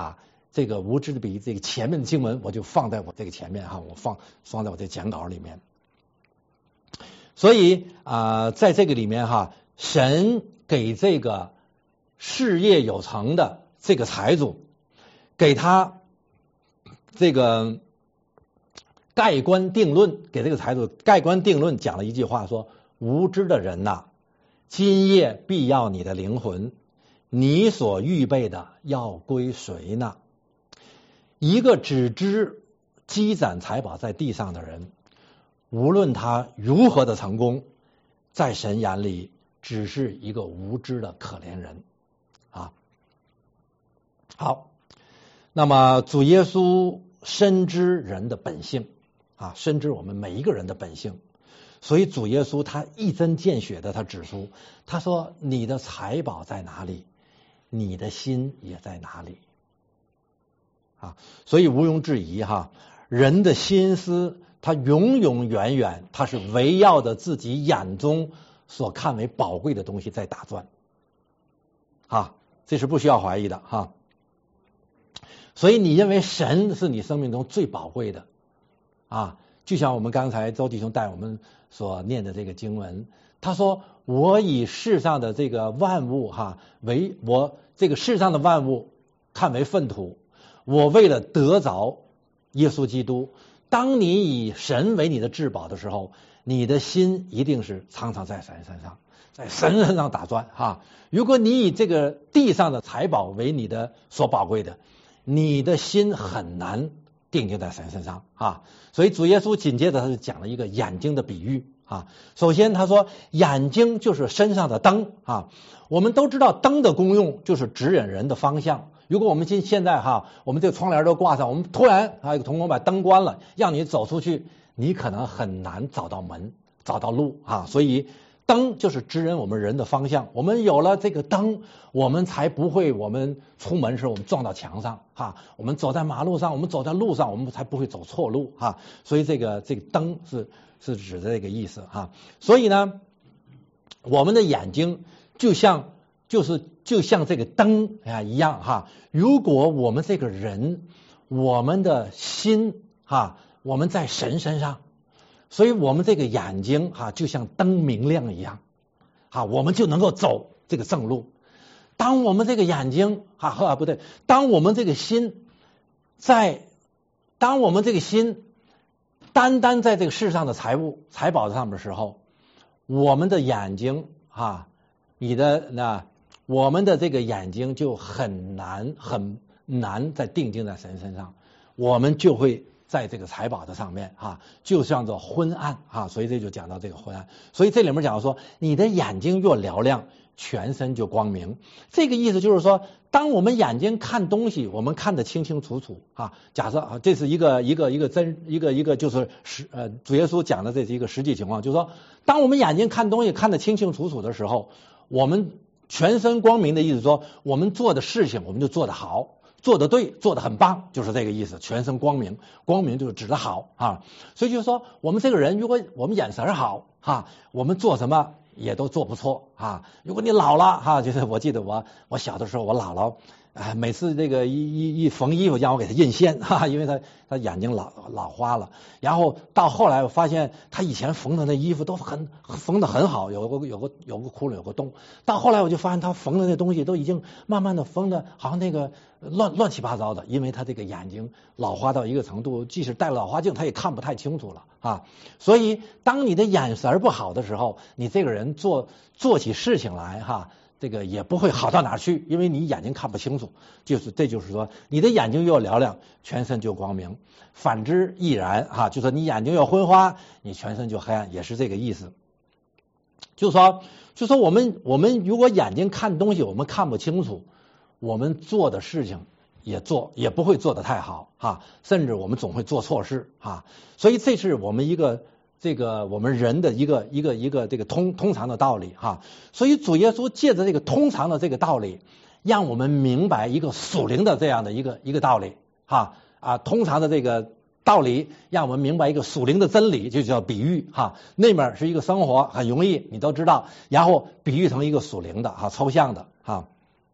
这个无知的比喻这个前面的经文我就放在我这个前面哈，我放放在我这讲稿里面。所以啊、呃，在这个里面哈，神给这个事业有成的这个财主，给他这个盖棺定论，给这个财主盖棺定论讲了一句话说：无知的人呐、啊，今夜必要你的灵魂，你所预备的要归谁呢？一个只知积攒财宝在地上的人，无论他如何的成功，在神眼里只是一个无知的可怜人啊。好，那么主耶稣深知人的本性啊，深知我们每一个人的本性，所以主耶稣他一针见血的他指出，他说你的财宝在哪里，你的心也在哪里啊。所以毋庸置疑哈，人的心思他永永远远他是围绕着自己眼中所看为宝贵的东西在打转啊，这是不需要怀疑的哈。所以你认为神是你生命中最宝贵的啊，就像我们刚才周弟兄带我们所念的这个经文，他说我以世上的这个万物哈为我这个世上的万物看为粪土，我为了得着耶稣基督。当你以神为你的至宝的时候，你的心一定是常常在神身上，在神身上打转哈。如果你以这个地上的财宝为你的所宝贵的，你的心很难定睛在神身上啊。所以主耶稣紧接着他就讲了一个眼睛的比喻啊。首先他说眼睛就是身上的灯啊。我们都知道灯的功用就是指引人的方向。如果我们现现在哈，我们这个窗帘都挂上，我们突然啊，一个同工把灯关了，让你走出去，你可能很难找到门，找到路啊。所以灯就是指引我们人的方向。我们有了这个灯，我们才不会我们出门时候我们撞到墙上哈。我们走在马路上，我们走在路上，我们才不会走错路哈。所以这个这个灯是是指的这个意思哈。所以呢，我们的眼睛就像就是就像这个灯啊一样哈。如果我们这个人，我们的心哈，我们在神身上，所以我们这个眼睛哈就像灯明亮一样啊，我们就能够走这个正路。当我们这个眼睛啊呵不对，当我们这个心在，当我们这个心单单在这个世上的财物财宝上面的时候，我们的眼睛啊，你的那我们的这个眼睛就很难很难在定睛在神身上，我们就会在这个财宝的上面啊，就像做昏暗啊，所以这就讲到这个昏暗。所以这里面讲说，你的眼睛越嘹亮，全身就光明。这个意思就是说，当我们眼睛看东西，我们看得清清楚楚啊。假设啊，这是一个一个一个真一个一个就是实呃，主耶稣讲的这是一个实际情况，就是说，当我们眼睛看东西看得清清楚楚的时候，我们全身光明的意思说，我们做的事情我们就做得好。做得对，做得很棒，就是这个意思。全身光明，光明就是指得好啊。所以就是说，我们这个人，如果我们眼神好哈、啊，我们做什么也都做不错啊。如果你老了哈、啊，就是我记得我我小的时候，我姥姥啊，每次这个一一一缝衣服，让我给她印线哈、啊，因为她她眼睛老老花了。然后到后来，我发现她以前缝的那衣服都很缝得很好，有个有个有个窟窿，有个洞。到后来我就发现她缝的那东西都已经慢慢的缝的，好像那个。乱乱七八糟的，因为他这个眼睛老花到一个程度，即使戴了老花镜，他也看不太清楚了啊。所以，当你的眼神不好的时候，你这个人做做起事情来哈，这个也不会好到哪去，因为你眼睛看不清楚。就是这就是说，你的眼睛越嘹亮，全身就光明；反之亦然哈，就说你眼睛越昏花，你全身就黑暗，也是这个意思。就说就说我们我们如果眼睛看东西我们看不清楚。我们做的事情也做也不会做得太好哈，甚至我们总会做错事哈，所以这是我们一个这个我们人的一个一个一个这个通通常的道理哈。所以主耶稣借着这个通常的这个道理，让我们明白一个属灵的这样的一个一个道理哈啊，通常的这个道理让我们明白一个属灵的真理，就叫比喻哈。那面是一个生活很容易你都知道，然后比喻成一个属灵的哈抽象的哈。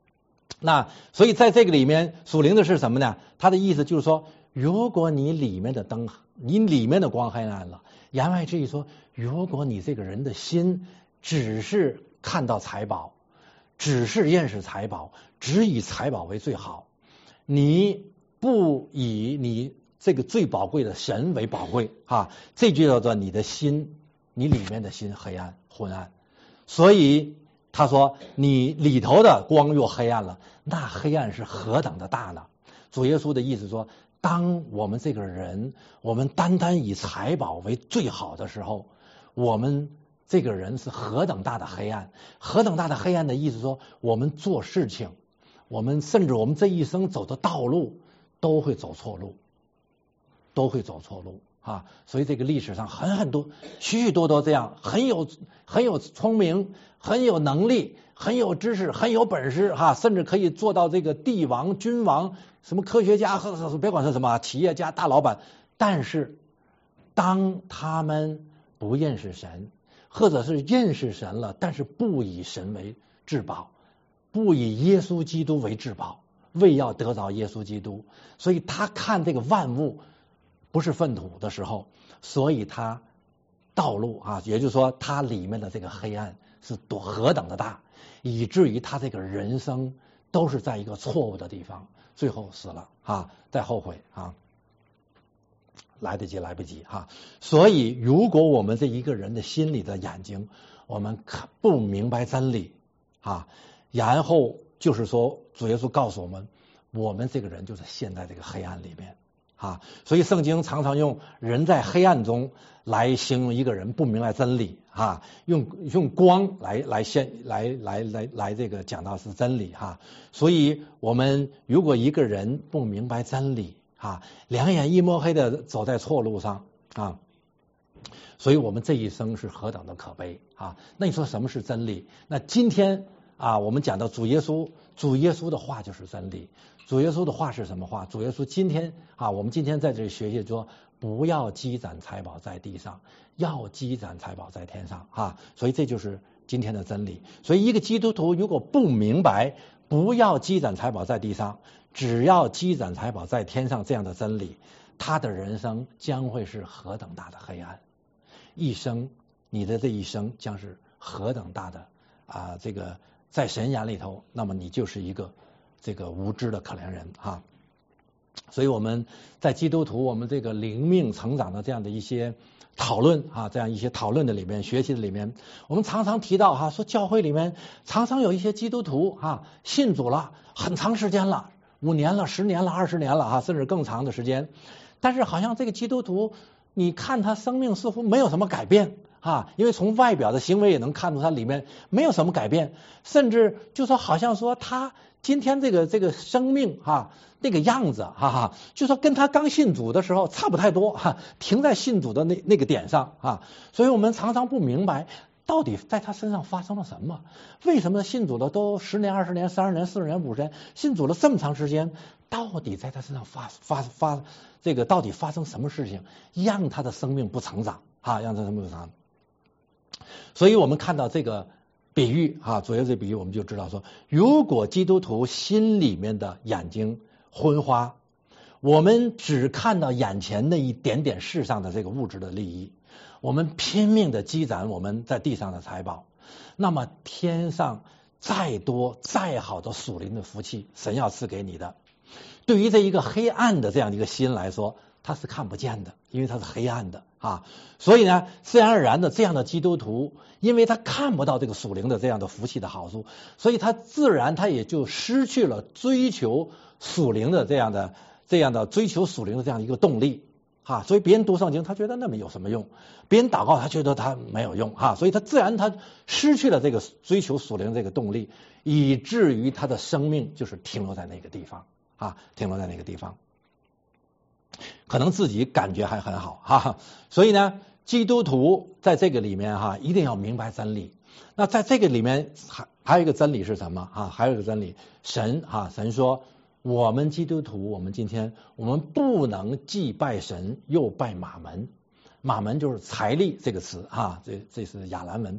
那所以在这个里面，属灵的是什么呢？它的意思就是说，如果你里面的灯，你里面的光黑暗了，言外之意说，如果你这个人的心只是看到财宝，只是认识财宝，只以财宝为最好，你不以你这个最宝贵的神为宝贵啊，这就叫做你的心，你里面的心黑暗昏暗。所以他说你里头的光若黑暗了，那黑暗是何等的大呢？主耶稣的意思说，当我们这个人，我们单单以财宝为最好的时候，我们这个人是何等大的黑暗。何等大的黑暗的意思说，我们做事情，我们甚至我们这一生走的道路都会走错路，都会走错路啊！所以这个历史上很很多许许多多这样很有很有聪明、很有能力、很有知识、很有本事哈、啊，甚至可以做到这个帝王、君王、什么科学家和别管是什么企业家、大老板，但是当他们不认识神，或者是认识神了，但是不以神为至宝，不以耶稣基督为至宝，为要得着耶稣基督，所以他看这个万物不是粪土的时候，所以他道路啊，也就是说他里面的这个黑暗是多何等的大，以至于他这个人生都是在一个错误的地方，最后死了啊，再后悔啊，来得及来不及哈。所以如果我们这一个人的心里的眼睛，我们看不明白真理啊，然后就是说主耶稣告诉我们，我们这个人就是陷在这个黑暗里面啊。所以圣经常常用人在黑暗中来形容一个人不明白真理啊，用用光来来现来来来来这个讲到是真理哈。所以我们如果一个人不明白真理啊，两眼一摸黑的走在错路上啊，所以我们这一生是何等的可悲啊！那你说什么是真理？那今天啊，我们讲到主耶稣，主耶稣的话就是真理。主耶稣的话是什么话？主耶稣今天啊，我们今天在这里学习说，不要积攒财宝在地上，要积攒财宝在天上啊！所以这就是今天的真理。所以一个基督徒如果不明白，不要积攒财宝在地上，只要积攒财宝在天上这样的真理，他的人生将会是何等大的黑暗，一生你的这一生将是何等大的啊！这个在神眼里头，那么你就是一个这个无知的可怜人哈。所以我们在基督徒我们这个灵命成长的这样的一些讨论啊，这样一些讨论的里面，学习的里面，我们常常提到哈，说教会里面常常有一些基督徒啊信主了很长时间了，五年了、十年了、二十年了啊，甚至更长的时间，但是好像这个基督徒，你看他生命似乎没有什么改变啊，因为从外表的行为也能看出他里面没有什么改变，甚至就说好像说他今天这个这个生命啊那个样子哈哈，就说跟他刚信主的时候差不太多哈，停在信主的那那个点上啊，所以我们常常不明白到底在他身上发生了什么，为什么信主了都十年、二十年、三十年、四十年、五十年，信主了这么长时间，到底在他身上发发发这个到底发生什么事情，让他的生命不成长啊，让他的生命不成长。所以我们看到这个比喻啊，主要这比喻我们就知道说，如果基督徒心里面的眼睛昏花，我们只看到眼前那一点点世上的这个物质的利益，我们拼命的积攒我们在地上的财宝，那么天上再多再好的属灵的福气，神要赐给你的，对于这一个黑暗的这样一个心来说，它是看不见的，因为它是黑暗的啊。所以呢，自然而然的这样的基督徒，因为他看不到这个属灵的这样的福气的好处，所以他自然他也就失去了追求属灵的这样的这样的追求属灵的这样一个动力啊。所以别人读圣经，他觉得那么有什么用；别人祷告，他觉得他没有用啊。所以他自然他失去了这个追求属灵的这个动力，以至于他的生命就是停留在那个地方啊，停留在那个地方。可能自己感觉还很好哈，所以呢，基督徒在这个里面哈，一定要明白真理。那在这个里面还还有一个真理是什么啊？还有一个真理，神哈，神说我们基督徒，我们今天我们不能既拜神又拜马门。马门就是财力这个词啊，这这是亚兰文，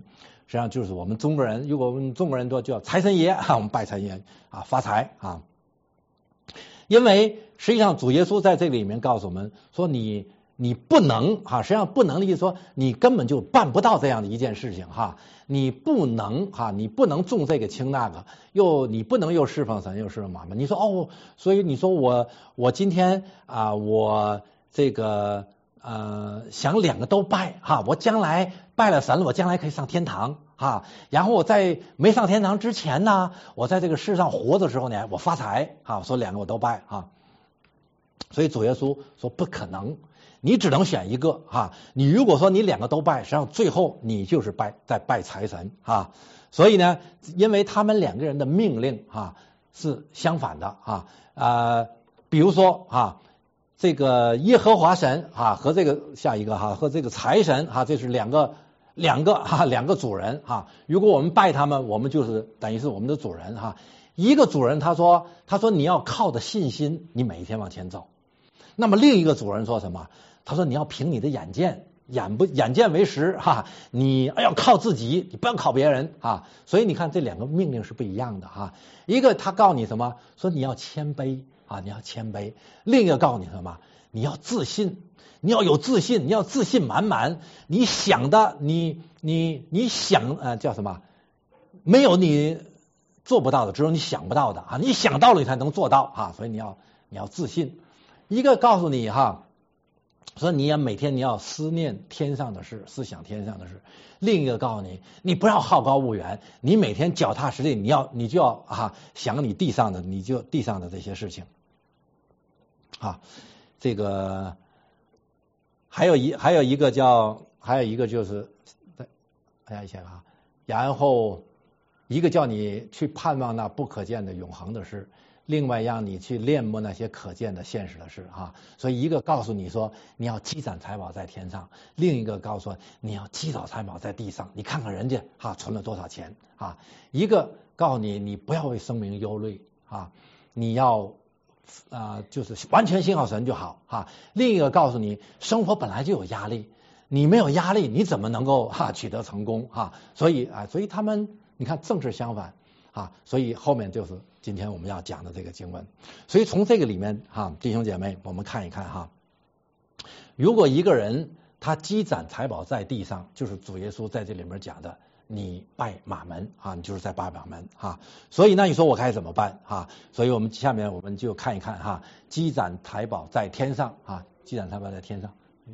实际上就是我们中国人，如果我们中国人说叫财神爷啊，我们拜财神爷啊发财啊。因为实际上主耶稣在这里面告诉我们说你。你不能哈，实际上不能的意思说你根本就办不到这样的一件事情哈，你不能哈，你不能重这个轻那个，又你不能又侍奉神又侍奉马门。你说哦，所以你说我我今天啊，我这个呃想两个都拜哈，我将来拜了神了，我将来可以上天堂哈，然后我在没上天堂之前呢，我在这个世上活的时候呢，我发财哈，说两个我都拜哈，所以主耶稣说不可能。你只能选一个哈，你如果说你两个都拜，实际上最后你就是拜在拜财神啊。所以呢，因为他们两个人的命令哈是相反的啊，呃，比如说哈，这个耶和华神哈和这个下一个哈和这个财神哈，这是两个两个哈两个主人哈。如果我们拜他们，我们就是等于是我们的主人哈。一个主人他说他说你要靠着信心，你每一天往前走。那么另一个主人说什么？他说你要凭你的眼见，眼不眼见为实哈，你要靠自己，你不要靠别人啊。所以你看这两个命令是不一样的哈。一个他告诉你什么？说你要谦卑啊，你要谦卑。另一个告诉你什么？你要自信，你要有自信，你要自信满满。你想的，你你你想呃叫什么？没有你做不到的，只有你想不到的啊。你想到了，你才能做到啊。所以你要你要自信。一个告诉你哈，说你要每天你要思念天上的事，思想天上的事。另一个告诉你，你不要好高骛远，你每天脚踏实地，你要你就要啊想你地上的，你就地上的这些事情啊。这个还有一还有一个叫还有一个就是大家一起啊，然后一个叫你去盼望那不可见的永恒的事。另外让你去恋慕那些可见的现实的事哈，所以一个告诉你说你要积攒财宝在天上，另一个告诉说你要积攒财宝在地上。你看看人家哈存了多少钱啊，一个告诉你你不要为生命忧虑啊，你要啊、呃、就是完全信靠神就好哈。另一个告诉你生活本来就有压力，你没有压力你怎么能够哈取得成功哈？所以啊，所以他们你看正是相反啊，所以后面就是今天我们要讲的这个经文。所以从这个里面哈，弟兄姐妹，我们看一看哈，如果一个人他积攒财宝在地上，就是主耶稣在这里面讲的，你拜马门啊，你就是在拜马门哈。所以那你说我该怎么办哈？所以我们下面我们就看一看哈，积攒财宝在天上啊，积攒财宝在天上。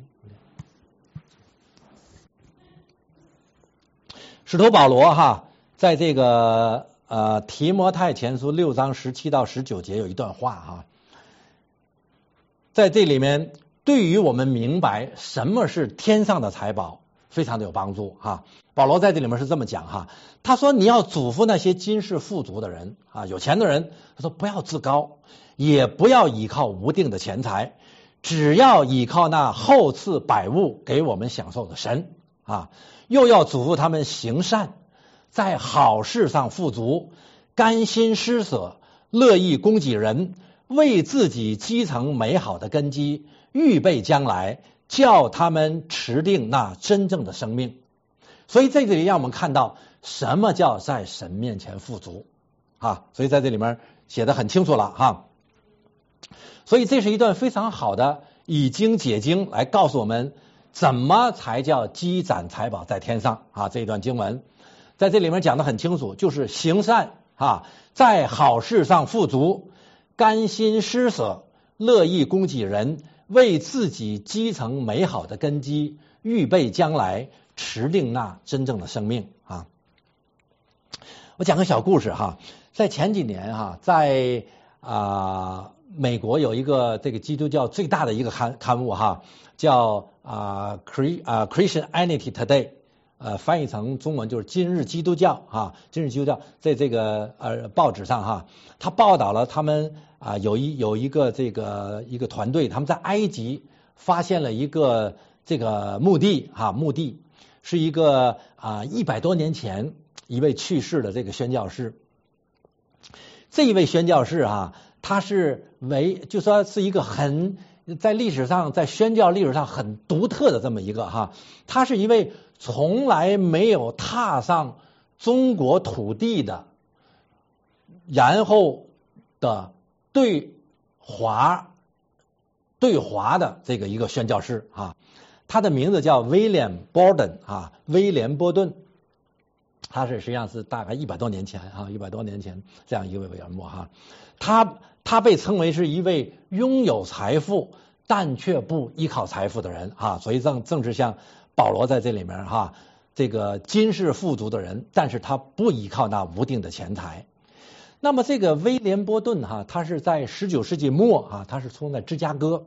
使徒保罗哈，在这个呃提摩太前书六章十七到十九节有一段话哈，在这里面对于我们明白什么是天上的财宝非常的有帮助哈。保罗在这里面是这么讲哈，他说你要嘱咐那些今世富足的人啊，有钱的人，他说不要自高，也不要依靠无定的钱财，只要依靠那厚赐百物给我们享受的神啊，又要嘱咐他们行善，在好事上富足，甘心施舍，乐意供给人，为自己积成美好的根基，预备将来，叫他们持定那真正的生命。所以在这里让我们看到什么叫在神面前富足啊，所以在这里面写得很清楚了哈。所以这是一段非常好的以经解经来告诉我们怎么才叫积攒财宝在天上啊。这一段经文在这里面讲得很清楚，就是行善啊，在好事上富足，甘心施舍，乐意供给人，为自己积成美好的根基，预备将来，持定那真正的生命啊。我讲个小故事哈，在前几年哈，在啊、呃、美国有一个这个基督教最大的一个刊刊物哈，叫啊 Cre 啊 Christianity Today， 呃翻译成中文就是今日基督教哈，今日基督教在这个呃报纸上哈，他报道了他们啊、呃、有一有一个这个一个团队，他们在埃及发现了一个这个墓地哈，墓地是一个啊一百多年前一位去世的这个宣教士。这一位宣教士啊，他是为就说是一个很在历史上，在宣教历史上很独特的这么一个哈，他是一位从来没有踏上中国土地的，然后的对华对华的这个一个宣教士啊，他的名字叫威廉波顿啊，威廉波顿，他是实际上是大概一百多年前啊，一百多年前这样一位人物哈，他他被称为是一位拥有财富但却不依靠财富的人啊，所以正正是像保罗在这里面哈，这个今世富足的人，但是他不依靠那无定的钱财。那么这个威廉波顿哈，他是在十九世纪末啊，他是从在芝加哥，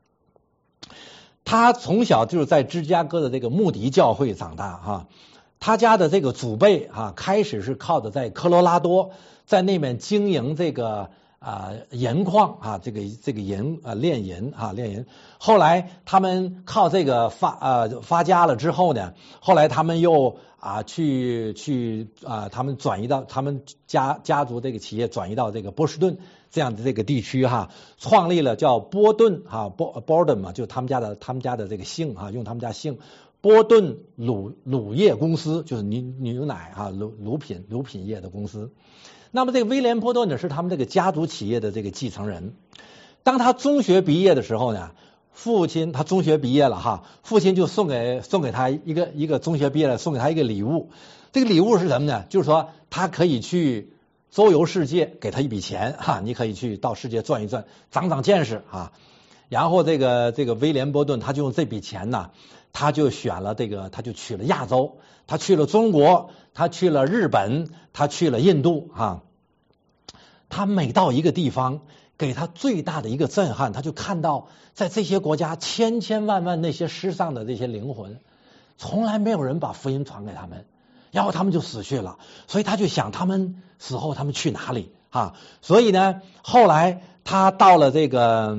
他从小就是在芝加哥的这个穆迪教会长大哈，他家的这个祖辈啊，开始是靠着在科罗拉多，在那边经营这个啊银矿啊，这个这个银啊炼银啊炼银，后来他们靠这个发呃发家了之后呢，后来他们又啊去去啊他们转移到他们家家族这个企业转移到这个波士顿这样的这个地区哈，创立了叫波顿哈波波顿嘛，就是他们家的他们家的这个姓哈，用他们家姓。波顿乳乳业公司就是牛牛奶啊乳乳品乳品业的公司。那么这个威廉波顿呢是他们这个家族企业的这个继承人。当他中学毕业的时候呢，父亲他中学毕业了哈，父亲就送给送给他一个一个中学毕业了送给他一个礼物。这个礼物是什么呢？就是说他可以去周游世界，给他一笔钱哈，你可以去到世界转一转，长长见识啊。然后这个这个威廉波顿他就用这笔钱呢，他就选了这个，他就去了亚洲，他去了中国，他去了日本，他去了印度啊。他每到一个地方，给他最大的一个震撼，他就看到在这些国家千千万万那些失丧的这些灵魂，从来没有人把福音传给他们，然后他们就死去了，所以他就想他们死后他们去哪里啊？所以呢，后来他到了这个。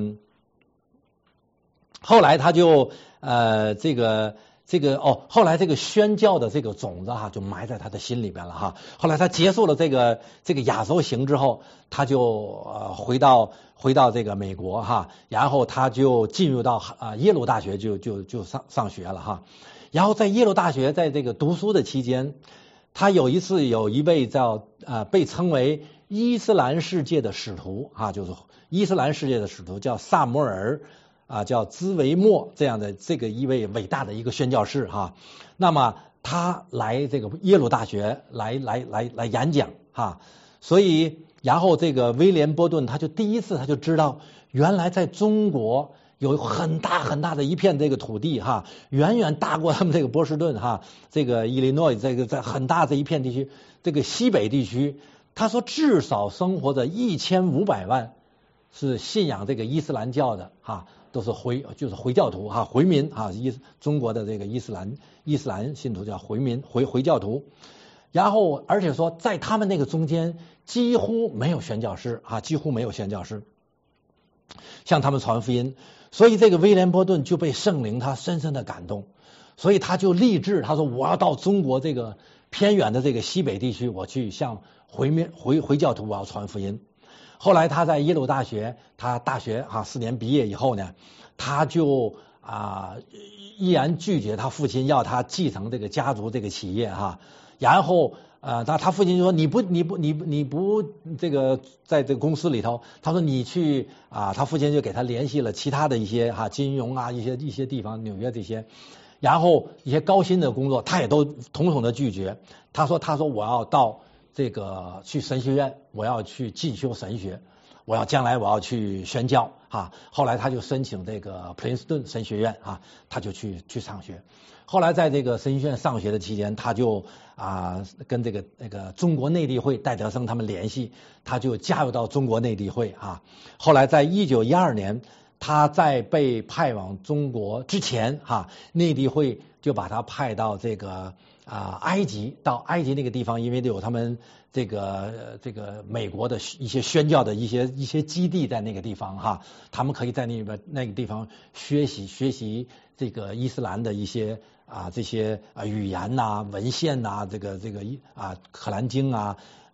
后来他就呃这个这个哦，后来这个宣教的这个种子哈就埋在他的心里边了哈。后来他结束了这个这个亚洲行之后，他就呃回到回到这个美国哈，然后他就进入到啊耶鲁大学就就就上上学了哈。然后在耶鲁大学在这个读书的期间，他有一次有一位叫啊被称为伊斯兰世界的使徒啊，就是伊斯兰世界的使徒叫萨摩尔。啊，叫兹维莫这样的这个一位伟大的一个宣教士哈，那么他来这个耶鲁大学来来来来演讲哈，所以然后这个威廉波顿他就第一次他就知道，原来在中国有很大很大的一片这个土地哈，远远大过他们这个波士顿哈，这个伊利诺伊这个在很大这一片地区，这个西北地区，他说至少生活着一千五百万是信仰这个伊斯兰教的哈。都是回就是回教徒哈，回民啊，伊中国的这个伊斯兰伊斯兰信徒叫回民回回教徒，然后而且说在他们那个中间几乎没有宣教师啊，几乎没有宣教师向他们传福音，所以这个威廉波顿就被圣灵他深深的感动，所以他就立志，他说我要到中国这个偏远的这个西北地区，我去向回民回回教徒我要传福音。后来他在耶鲁大学，他大学啊四年毕业以后呢，他就啊毅然拒绝他父亲要他继承这个家族这个企业哈，然后呃他他父亲就说你不你不你你不这个在这个公司里头，他说你去啊，他父亲就给他联系了其他的一些哈金融啊一些一些地方，纽约这些，然后一些高薪的工作他也都统统的拒绝，他说他说我要到。这个去神学院，我要去进修神学，我要将来我要去宣教啊。后来他就申请这个普林斯顿神学院啊，他就去去上学。后来在这个神学院上学的期间，他就啊跟这个那个中国内地会戴德生他们联系，他就加入到中国内地会啊。后来在一九一二年，他在被派往中国之前哈，内地会就把他派到这个。啊，埃及到埃及那个地方，因为有他们这个这个美国的一些宣教的一些一些基地在那个地方哈，他们可以在那边那个地方学习学习这个伊斯兰的一些啊这些啊语言呐、文献呐、这个这个啊可兰经啊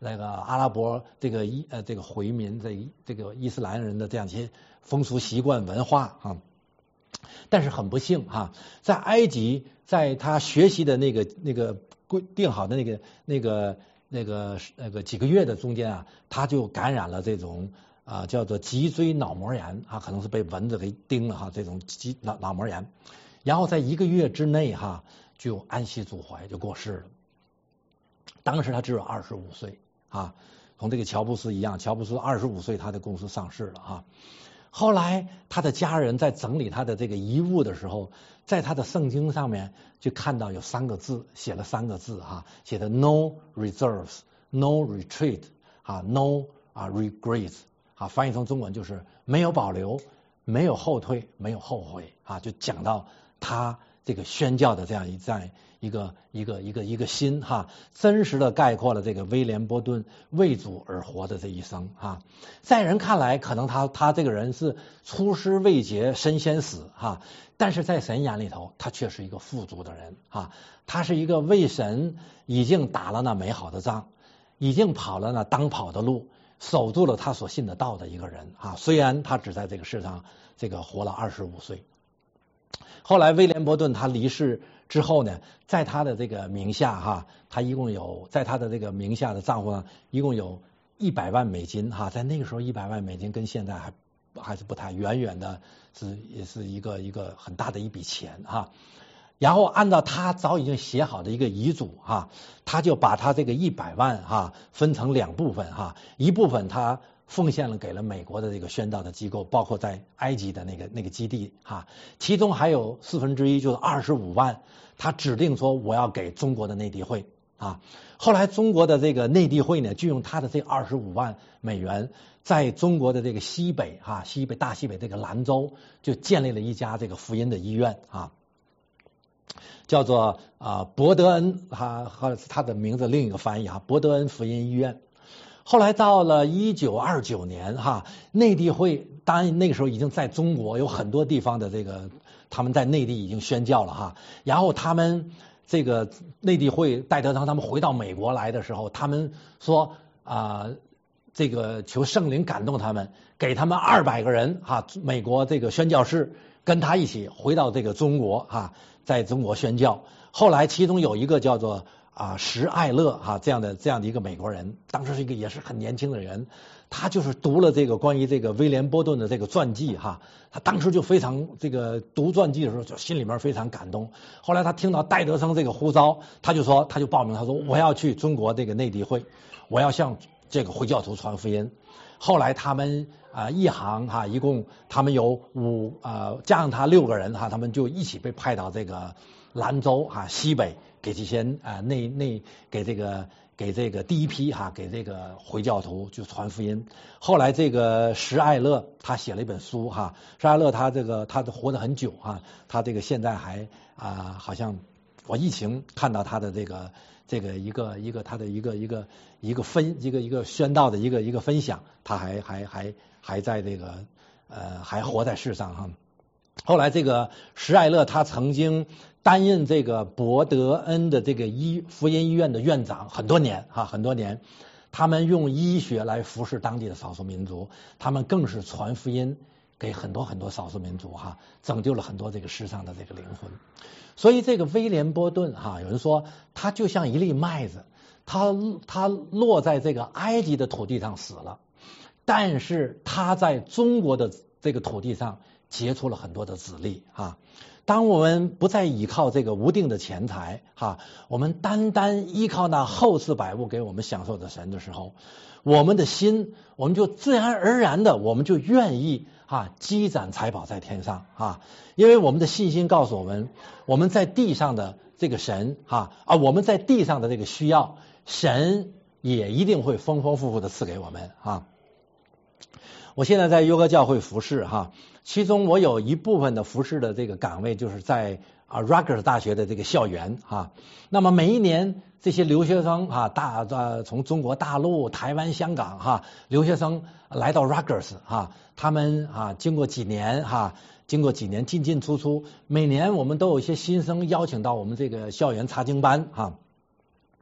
那个阿拉伯这个伊呃这个回民这这个伊斯兰人的这样一些风俗习惯文化啊。但是很不幸哈、啊，在埃及，在他学习的那个那个规定好的那个那个那个那个几个月的中间啊，他就感染了这种啊叫做脊椎脑膜炎啊，可能是被蚊子给叮了哈，这种脊脑脑膜炎，然后在一个月之内哈就安息主怀就过世了。当时他只有二十五岁啊，同这个乔布斯一样，乔布斯二十五岁他的公司上市了啊。后来他的家人在整理他的这个遗物的时候，在他的圣经上面就看到有三个字，写了三个字哈，写的 no reserves no retreat 啊 no 啊 regrets 啊，翻译成中文就是没有保留，没有后退，没有后悔啊，就讲到他这个宣教的这样一这样一个一个一个一个心哈，真实的概括了这个威廉波顿为主而活的这一生哈。在人看来，可能他他这个人是出师未捷身先死哈，但是在神眼里头，他却是一个富足的人哈。他是一个为神已经打了那美好的仗，已经跑了那当跑的路，守住了他所信的道的一个人哈。虽然他只在这个世上这个活了二十五岁。后来威廉波顿他离世之后呢，在他的这个名下哈，他一共有在他的这个名下的账户上一共有一百万美金哈，在那个时候一百万美金跟现在还还是不太远远的是也是一个一个很大的一笔钱哈。然后按照他早已经写好的一个遗嘱哈，他就把他这个一百万哈分成两部分哈，一部分他奉献了给了美国的这个宣道的机构，包括在埃及的那个那个基地哈，其中还有四分之一就是二十五万，他指定说我要给中国的内地会啊。后来中国的这个内地会呢，就用他的这二十五万美元，在中国的这个西北哈西北大西北这个兰州就建立了一家这个福音的医院啊，叫做啊伯德恩哈和他的名字另一个翻译哈伯德恩福音医院。后来到了一九二九年哈，内地会当然那个时候已经在中国有很多地方的这个他们在内地已经宣教了哈，然后他们这个内地会戴德生他们回到美国来的时候，他们说啊、呃、这个求圣灵感动他们，给他们二百个人哈，美国这个宣教士跟他一起回到这个中国哈，在中国宣教。后来其中有一个叫做啊，石艾勒哈、啊、这样的这样的一个美国人，当时是一个也是很年轻的人，他就是读了这个关于这个威廉波顿的这个传记哈，他当时就非常这个读传记的时候就心里面非常感动。后来他听到戴德生这个呼召，他就说他就报名，他说我要去中国这个内地会，我要向这个回教徒传福音。后来他们啊、呃、一行哈、啊、一共他们有五啊、呃、加上他六个人哈、啊，他们就一起被派到这个兰州啊西北。给这些啊内内给这个给这个第一批哈、啊、给这个回教徒就传福音。后来这个石艾勒他写了一本书哈、啊，石艾勒他这个他活得很久哈、啊，他这个现在还啊好像我疫情看到他的这个这个一个一个他的一个一个一个分一个一个宣道的一个一个分享，他还还还还在这个呃还活在世上哈。后来这个石艾勒他曾经担任这个伯德恩的这个医福音医院的院长很多年哈，很多年，他们用医学来服侍当地的少数民族，他们更是传福音给很多很多少数民族哈，拯救了很多这个世上的这个灵魂。所以这个威廉波顿哈，有人说他就像一粒麦子，他他落在这个埃及的土地上死了，但是他在中国的这个土地上结出了很多的子粒哈。当我们不再依靠这个无定的钱财哈，我们单单依靠那厚赐百物给我们享受的神的时候，我们的心我们就自然而然的我们就愿意啊积攒财宝在天上啊，因为我们的信心告诉我们，我们在地上的这个神哈啊我们在地上的这个需要，神也一定会丰丰富富的赐给我们啊。我现在在约哥教会服侍哈，其中我有一部分的服侍的这个岗位就是在啊 Rutgers 大学的这个校园哈。那么每一年这些留学生啊大呃从中国大陆、台湾、香港哈留学生来到 Rutgers 哈，他们啊经过几年哈，经过几年进进出出，每年我们都有一些新生邀请到我们这个校园查经班哈。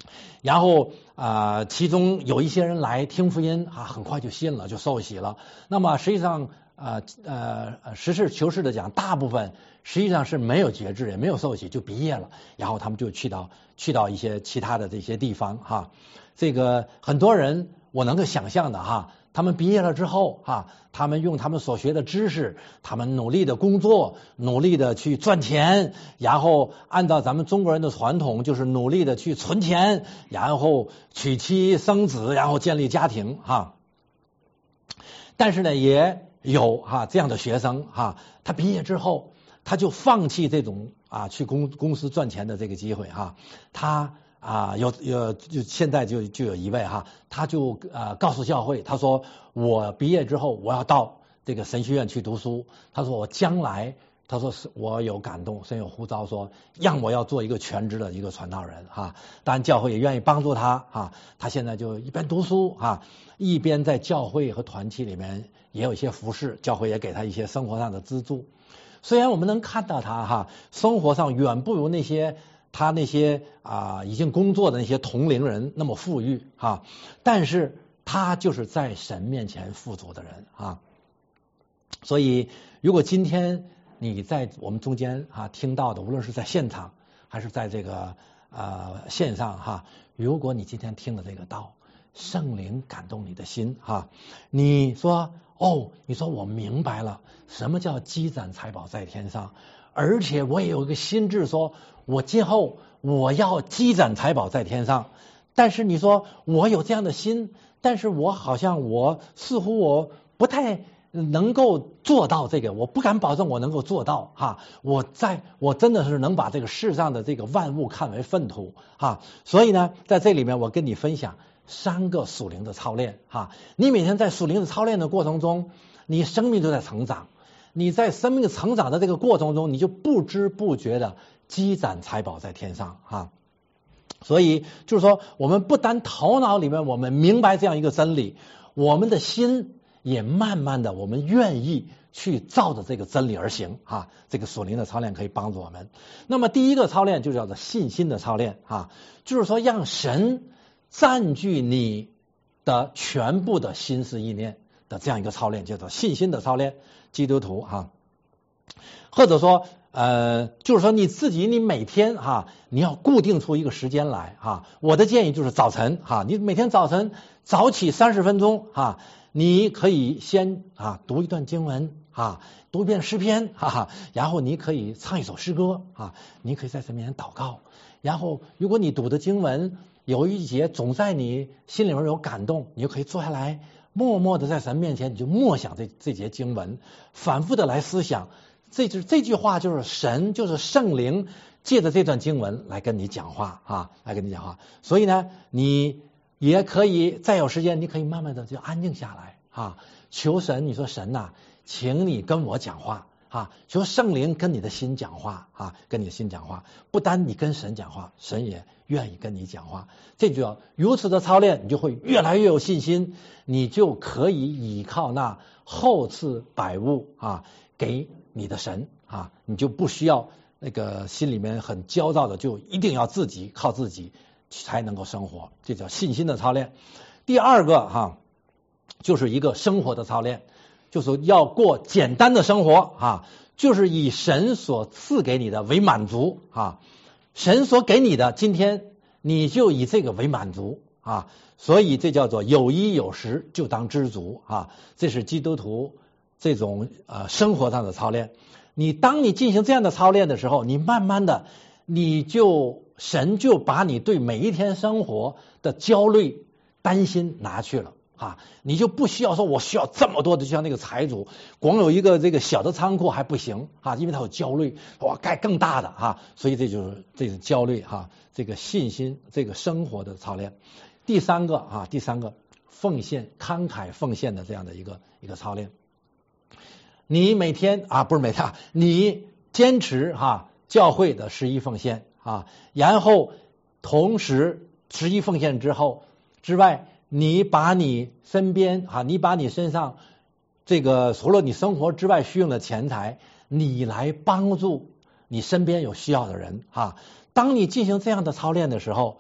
然后啊、呃，其中有一些人来听福音啊，很快就信了，就受洗了。那么实际上呃呃实事求是的讲，大部分实际上是没有决志，也没有受洗就毕业了，然后他们就去到去到一些其他的这些地方哈。这个很多人我能够想象的哈，他们毕业了之后哈，他们用他们所学的知识，他们努力的工作，努力的去赚钱，然后按照咱们中国人的传统，就是努力的去存钱，然后娶妻生子，然后建立家庭哈。但是呢，也有哈这样的学生哈，他毕业之后他就放弃这种啊去公公司赚钱的这个机会哈，他。啊，有有就现在就就有一位哈，他就呃告诉教会，他说我毕业之后我要到这个神学院去读书，他说我将来，他说是我有感动，神有呼召说让我要做一个全职的一个传道人哈，当然教会也愿意帮助他哈，他现在就一边读书哈，一边在教会和团体里面也有一些服侍，教会也给他一些生活上的资助。虽然我们能看到他哈，生活上远不如那些。他那些啊、呃、已经工作的那些同龄人那么富裕啊，但是他就是在神面前富足的人啊。所以，如果今天你在我们中间啊听到的，无论是在现场还是在这个呃线上哈，如果你今天听了这个道，圣灵感动你的心哈，你说哦，你说我明白了什么叫积攒财宝在天上。而且我也有一个心志说，我今后我要积攒财宝在天上。但是你说我有这样的心，但是我好像我似乎我不太能够做到这个，我不敢保证我能够做到哈。我在我真的是能把这个世上的这个万物看为粪土哈。所以呢，在这里面我跟你分享三个属灵的操练哈。你每天在属灵的操练的过程中，你生命都在成长。你在生命成长的这个过程中，你就不知不觉的积攒财宝在天上哈。所以就是说，我们不单头脑里面我们明白这样一个真理，我们的心也慢慢的我们愿意去照着这个真理而行哈。这个属灵的操练可以帮助我们。那么第一个操练就叫做信心的操练哈，就是说让神占据你的全部的心思意念的这样一个操练，叫做信心的操练。基督徒哈，或者说呃，就是说你自己你每天哈，你要固定出一个时间来哈。我的建议就是早晨哈，你每天早晨早起三十分钟哈，你可以先啊读一段经文啊，读一遍诗篇哈哈，然后你可以唱一首诗歌啊，你可以在神面前祷告。然后如果你读的经文有一节总在你心里面有感动，你就可以坐下来。默默的在神面前，你就默想这这节经文，反复的来思想。这句这句话就是神，就是圣灵借着这段经文来跟你讲话啊，来跟你讲话。所以呢，你也可以再有时间，你可以慢慢的就安静下来啊，求神。你说神呐、啊，请你跟我讲话啊，求圣灵跟你的心讲话啊，跟你的心讲话。不单你跟神讲话，神也愿意跟你讲话。这就要如此的操练，你就会越来越有信心，你就可以依靠那厚赐百物啊给你的神啊，你就不需要那个心里面很焦躁的，就一定要自己靠自己才能够生活。这叫信心的操练。第二个哈、啊，就是一个生活的操练，就是要过简单的生活啊，就是以神所赐给你的为满足啊。神所给你的，今天你就以这个为满足啊，所以这叫做有衣有食就当知足啊，这是基督徒这种呃生活上的操练。你当你进行这样的操练的时候，你慢慢的你就神就把你对每一天生活的焦虑担心拿去了啊，你就不需要说我需要这么多的，就像那个财主光有一个这个小的仓库还不行啊，因为他有焦虑，我盖更大的啊，所以这就是这种焦虑哈、啊，这个信心这个生活的操练。第三个啊，第三个奉献慷慨奉献的这样的一个一个操练。你每天啊不是每天啊，你坚持哈、啊、教会的十一奉献啊，然后同时十一奉献之后之外。你把你身边啊，你把你身上这个除了你生活之外需用的钱财，你来帮助你身边有需要的人啊。当你进行这样的操练的时候，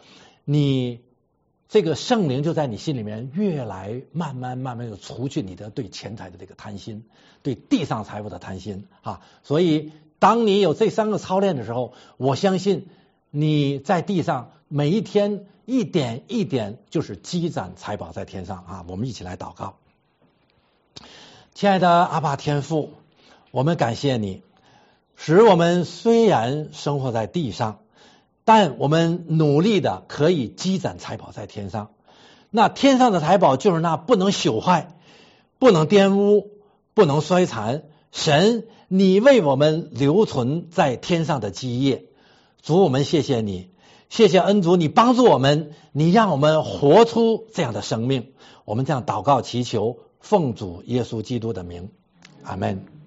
你这个圣灵就在你心里面越来慢慢慢慢的除去你的对钱财的这个贪心，对地上财富的贪心啊。所以当你有这三个操练的时候，我相信你在地上每一天一点一点就是积攒财宝在天上啊。我们一起来祷告。亲爱的阿爸天父，我们感谢你，使我们虽然生活在地上，但我们努力的可以积攒财宝在天上。那天上的财宝就是那不能朽坏，不能玷污，不能衰残。神，你为我们留存在天上的基业。主，我们谢谢你，谢谢恩主，你帮助我们，你让我们活出这样的生命。我们这样祷告祈求，奉主耶稣基督的名，阿们。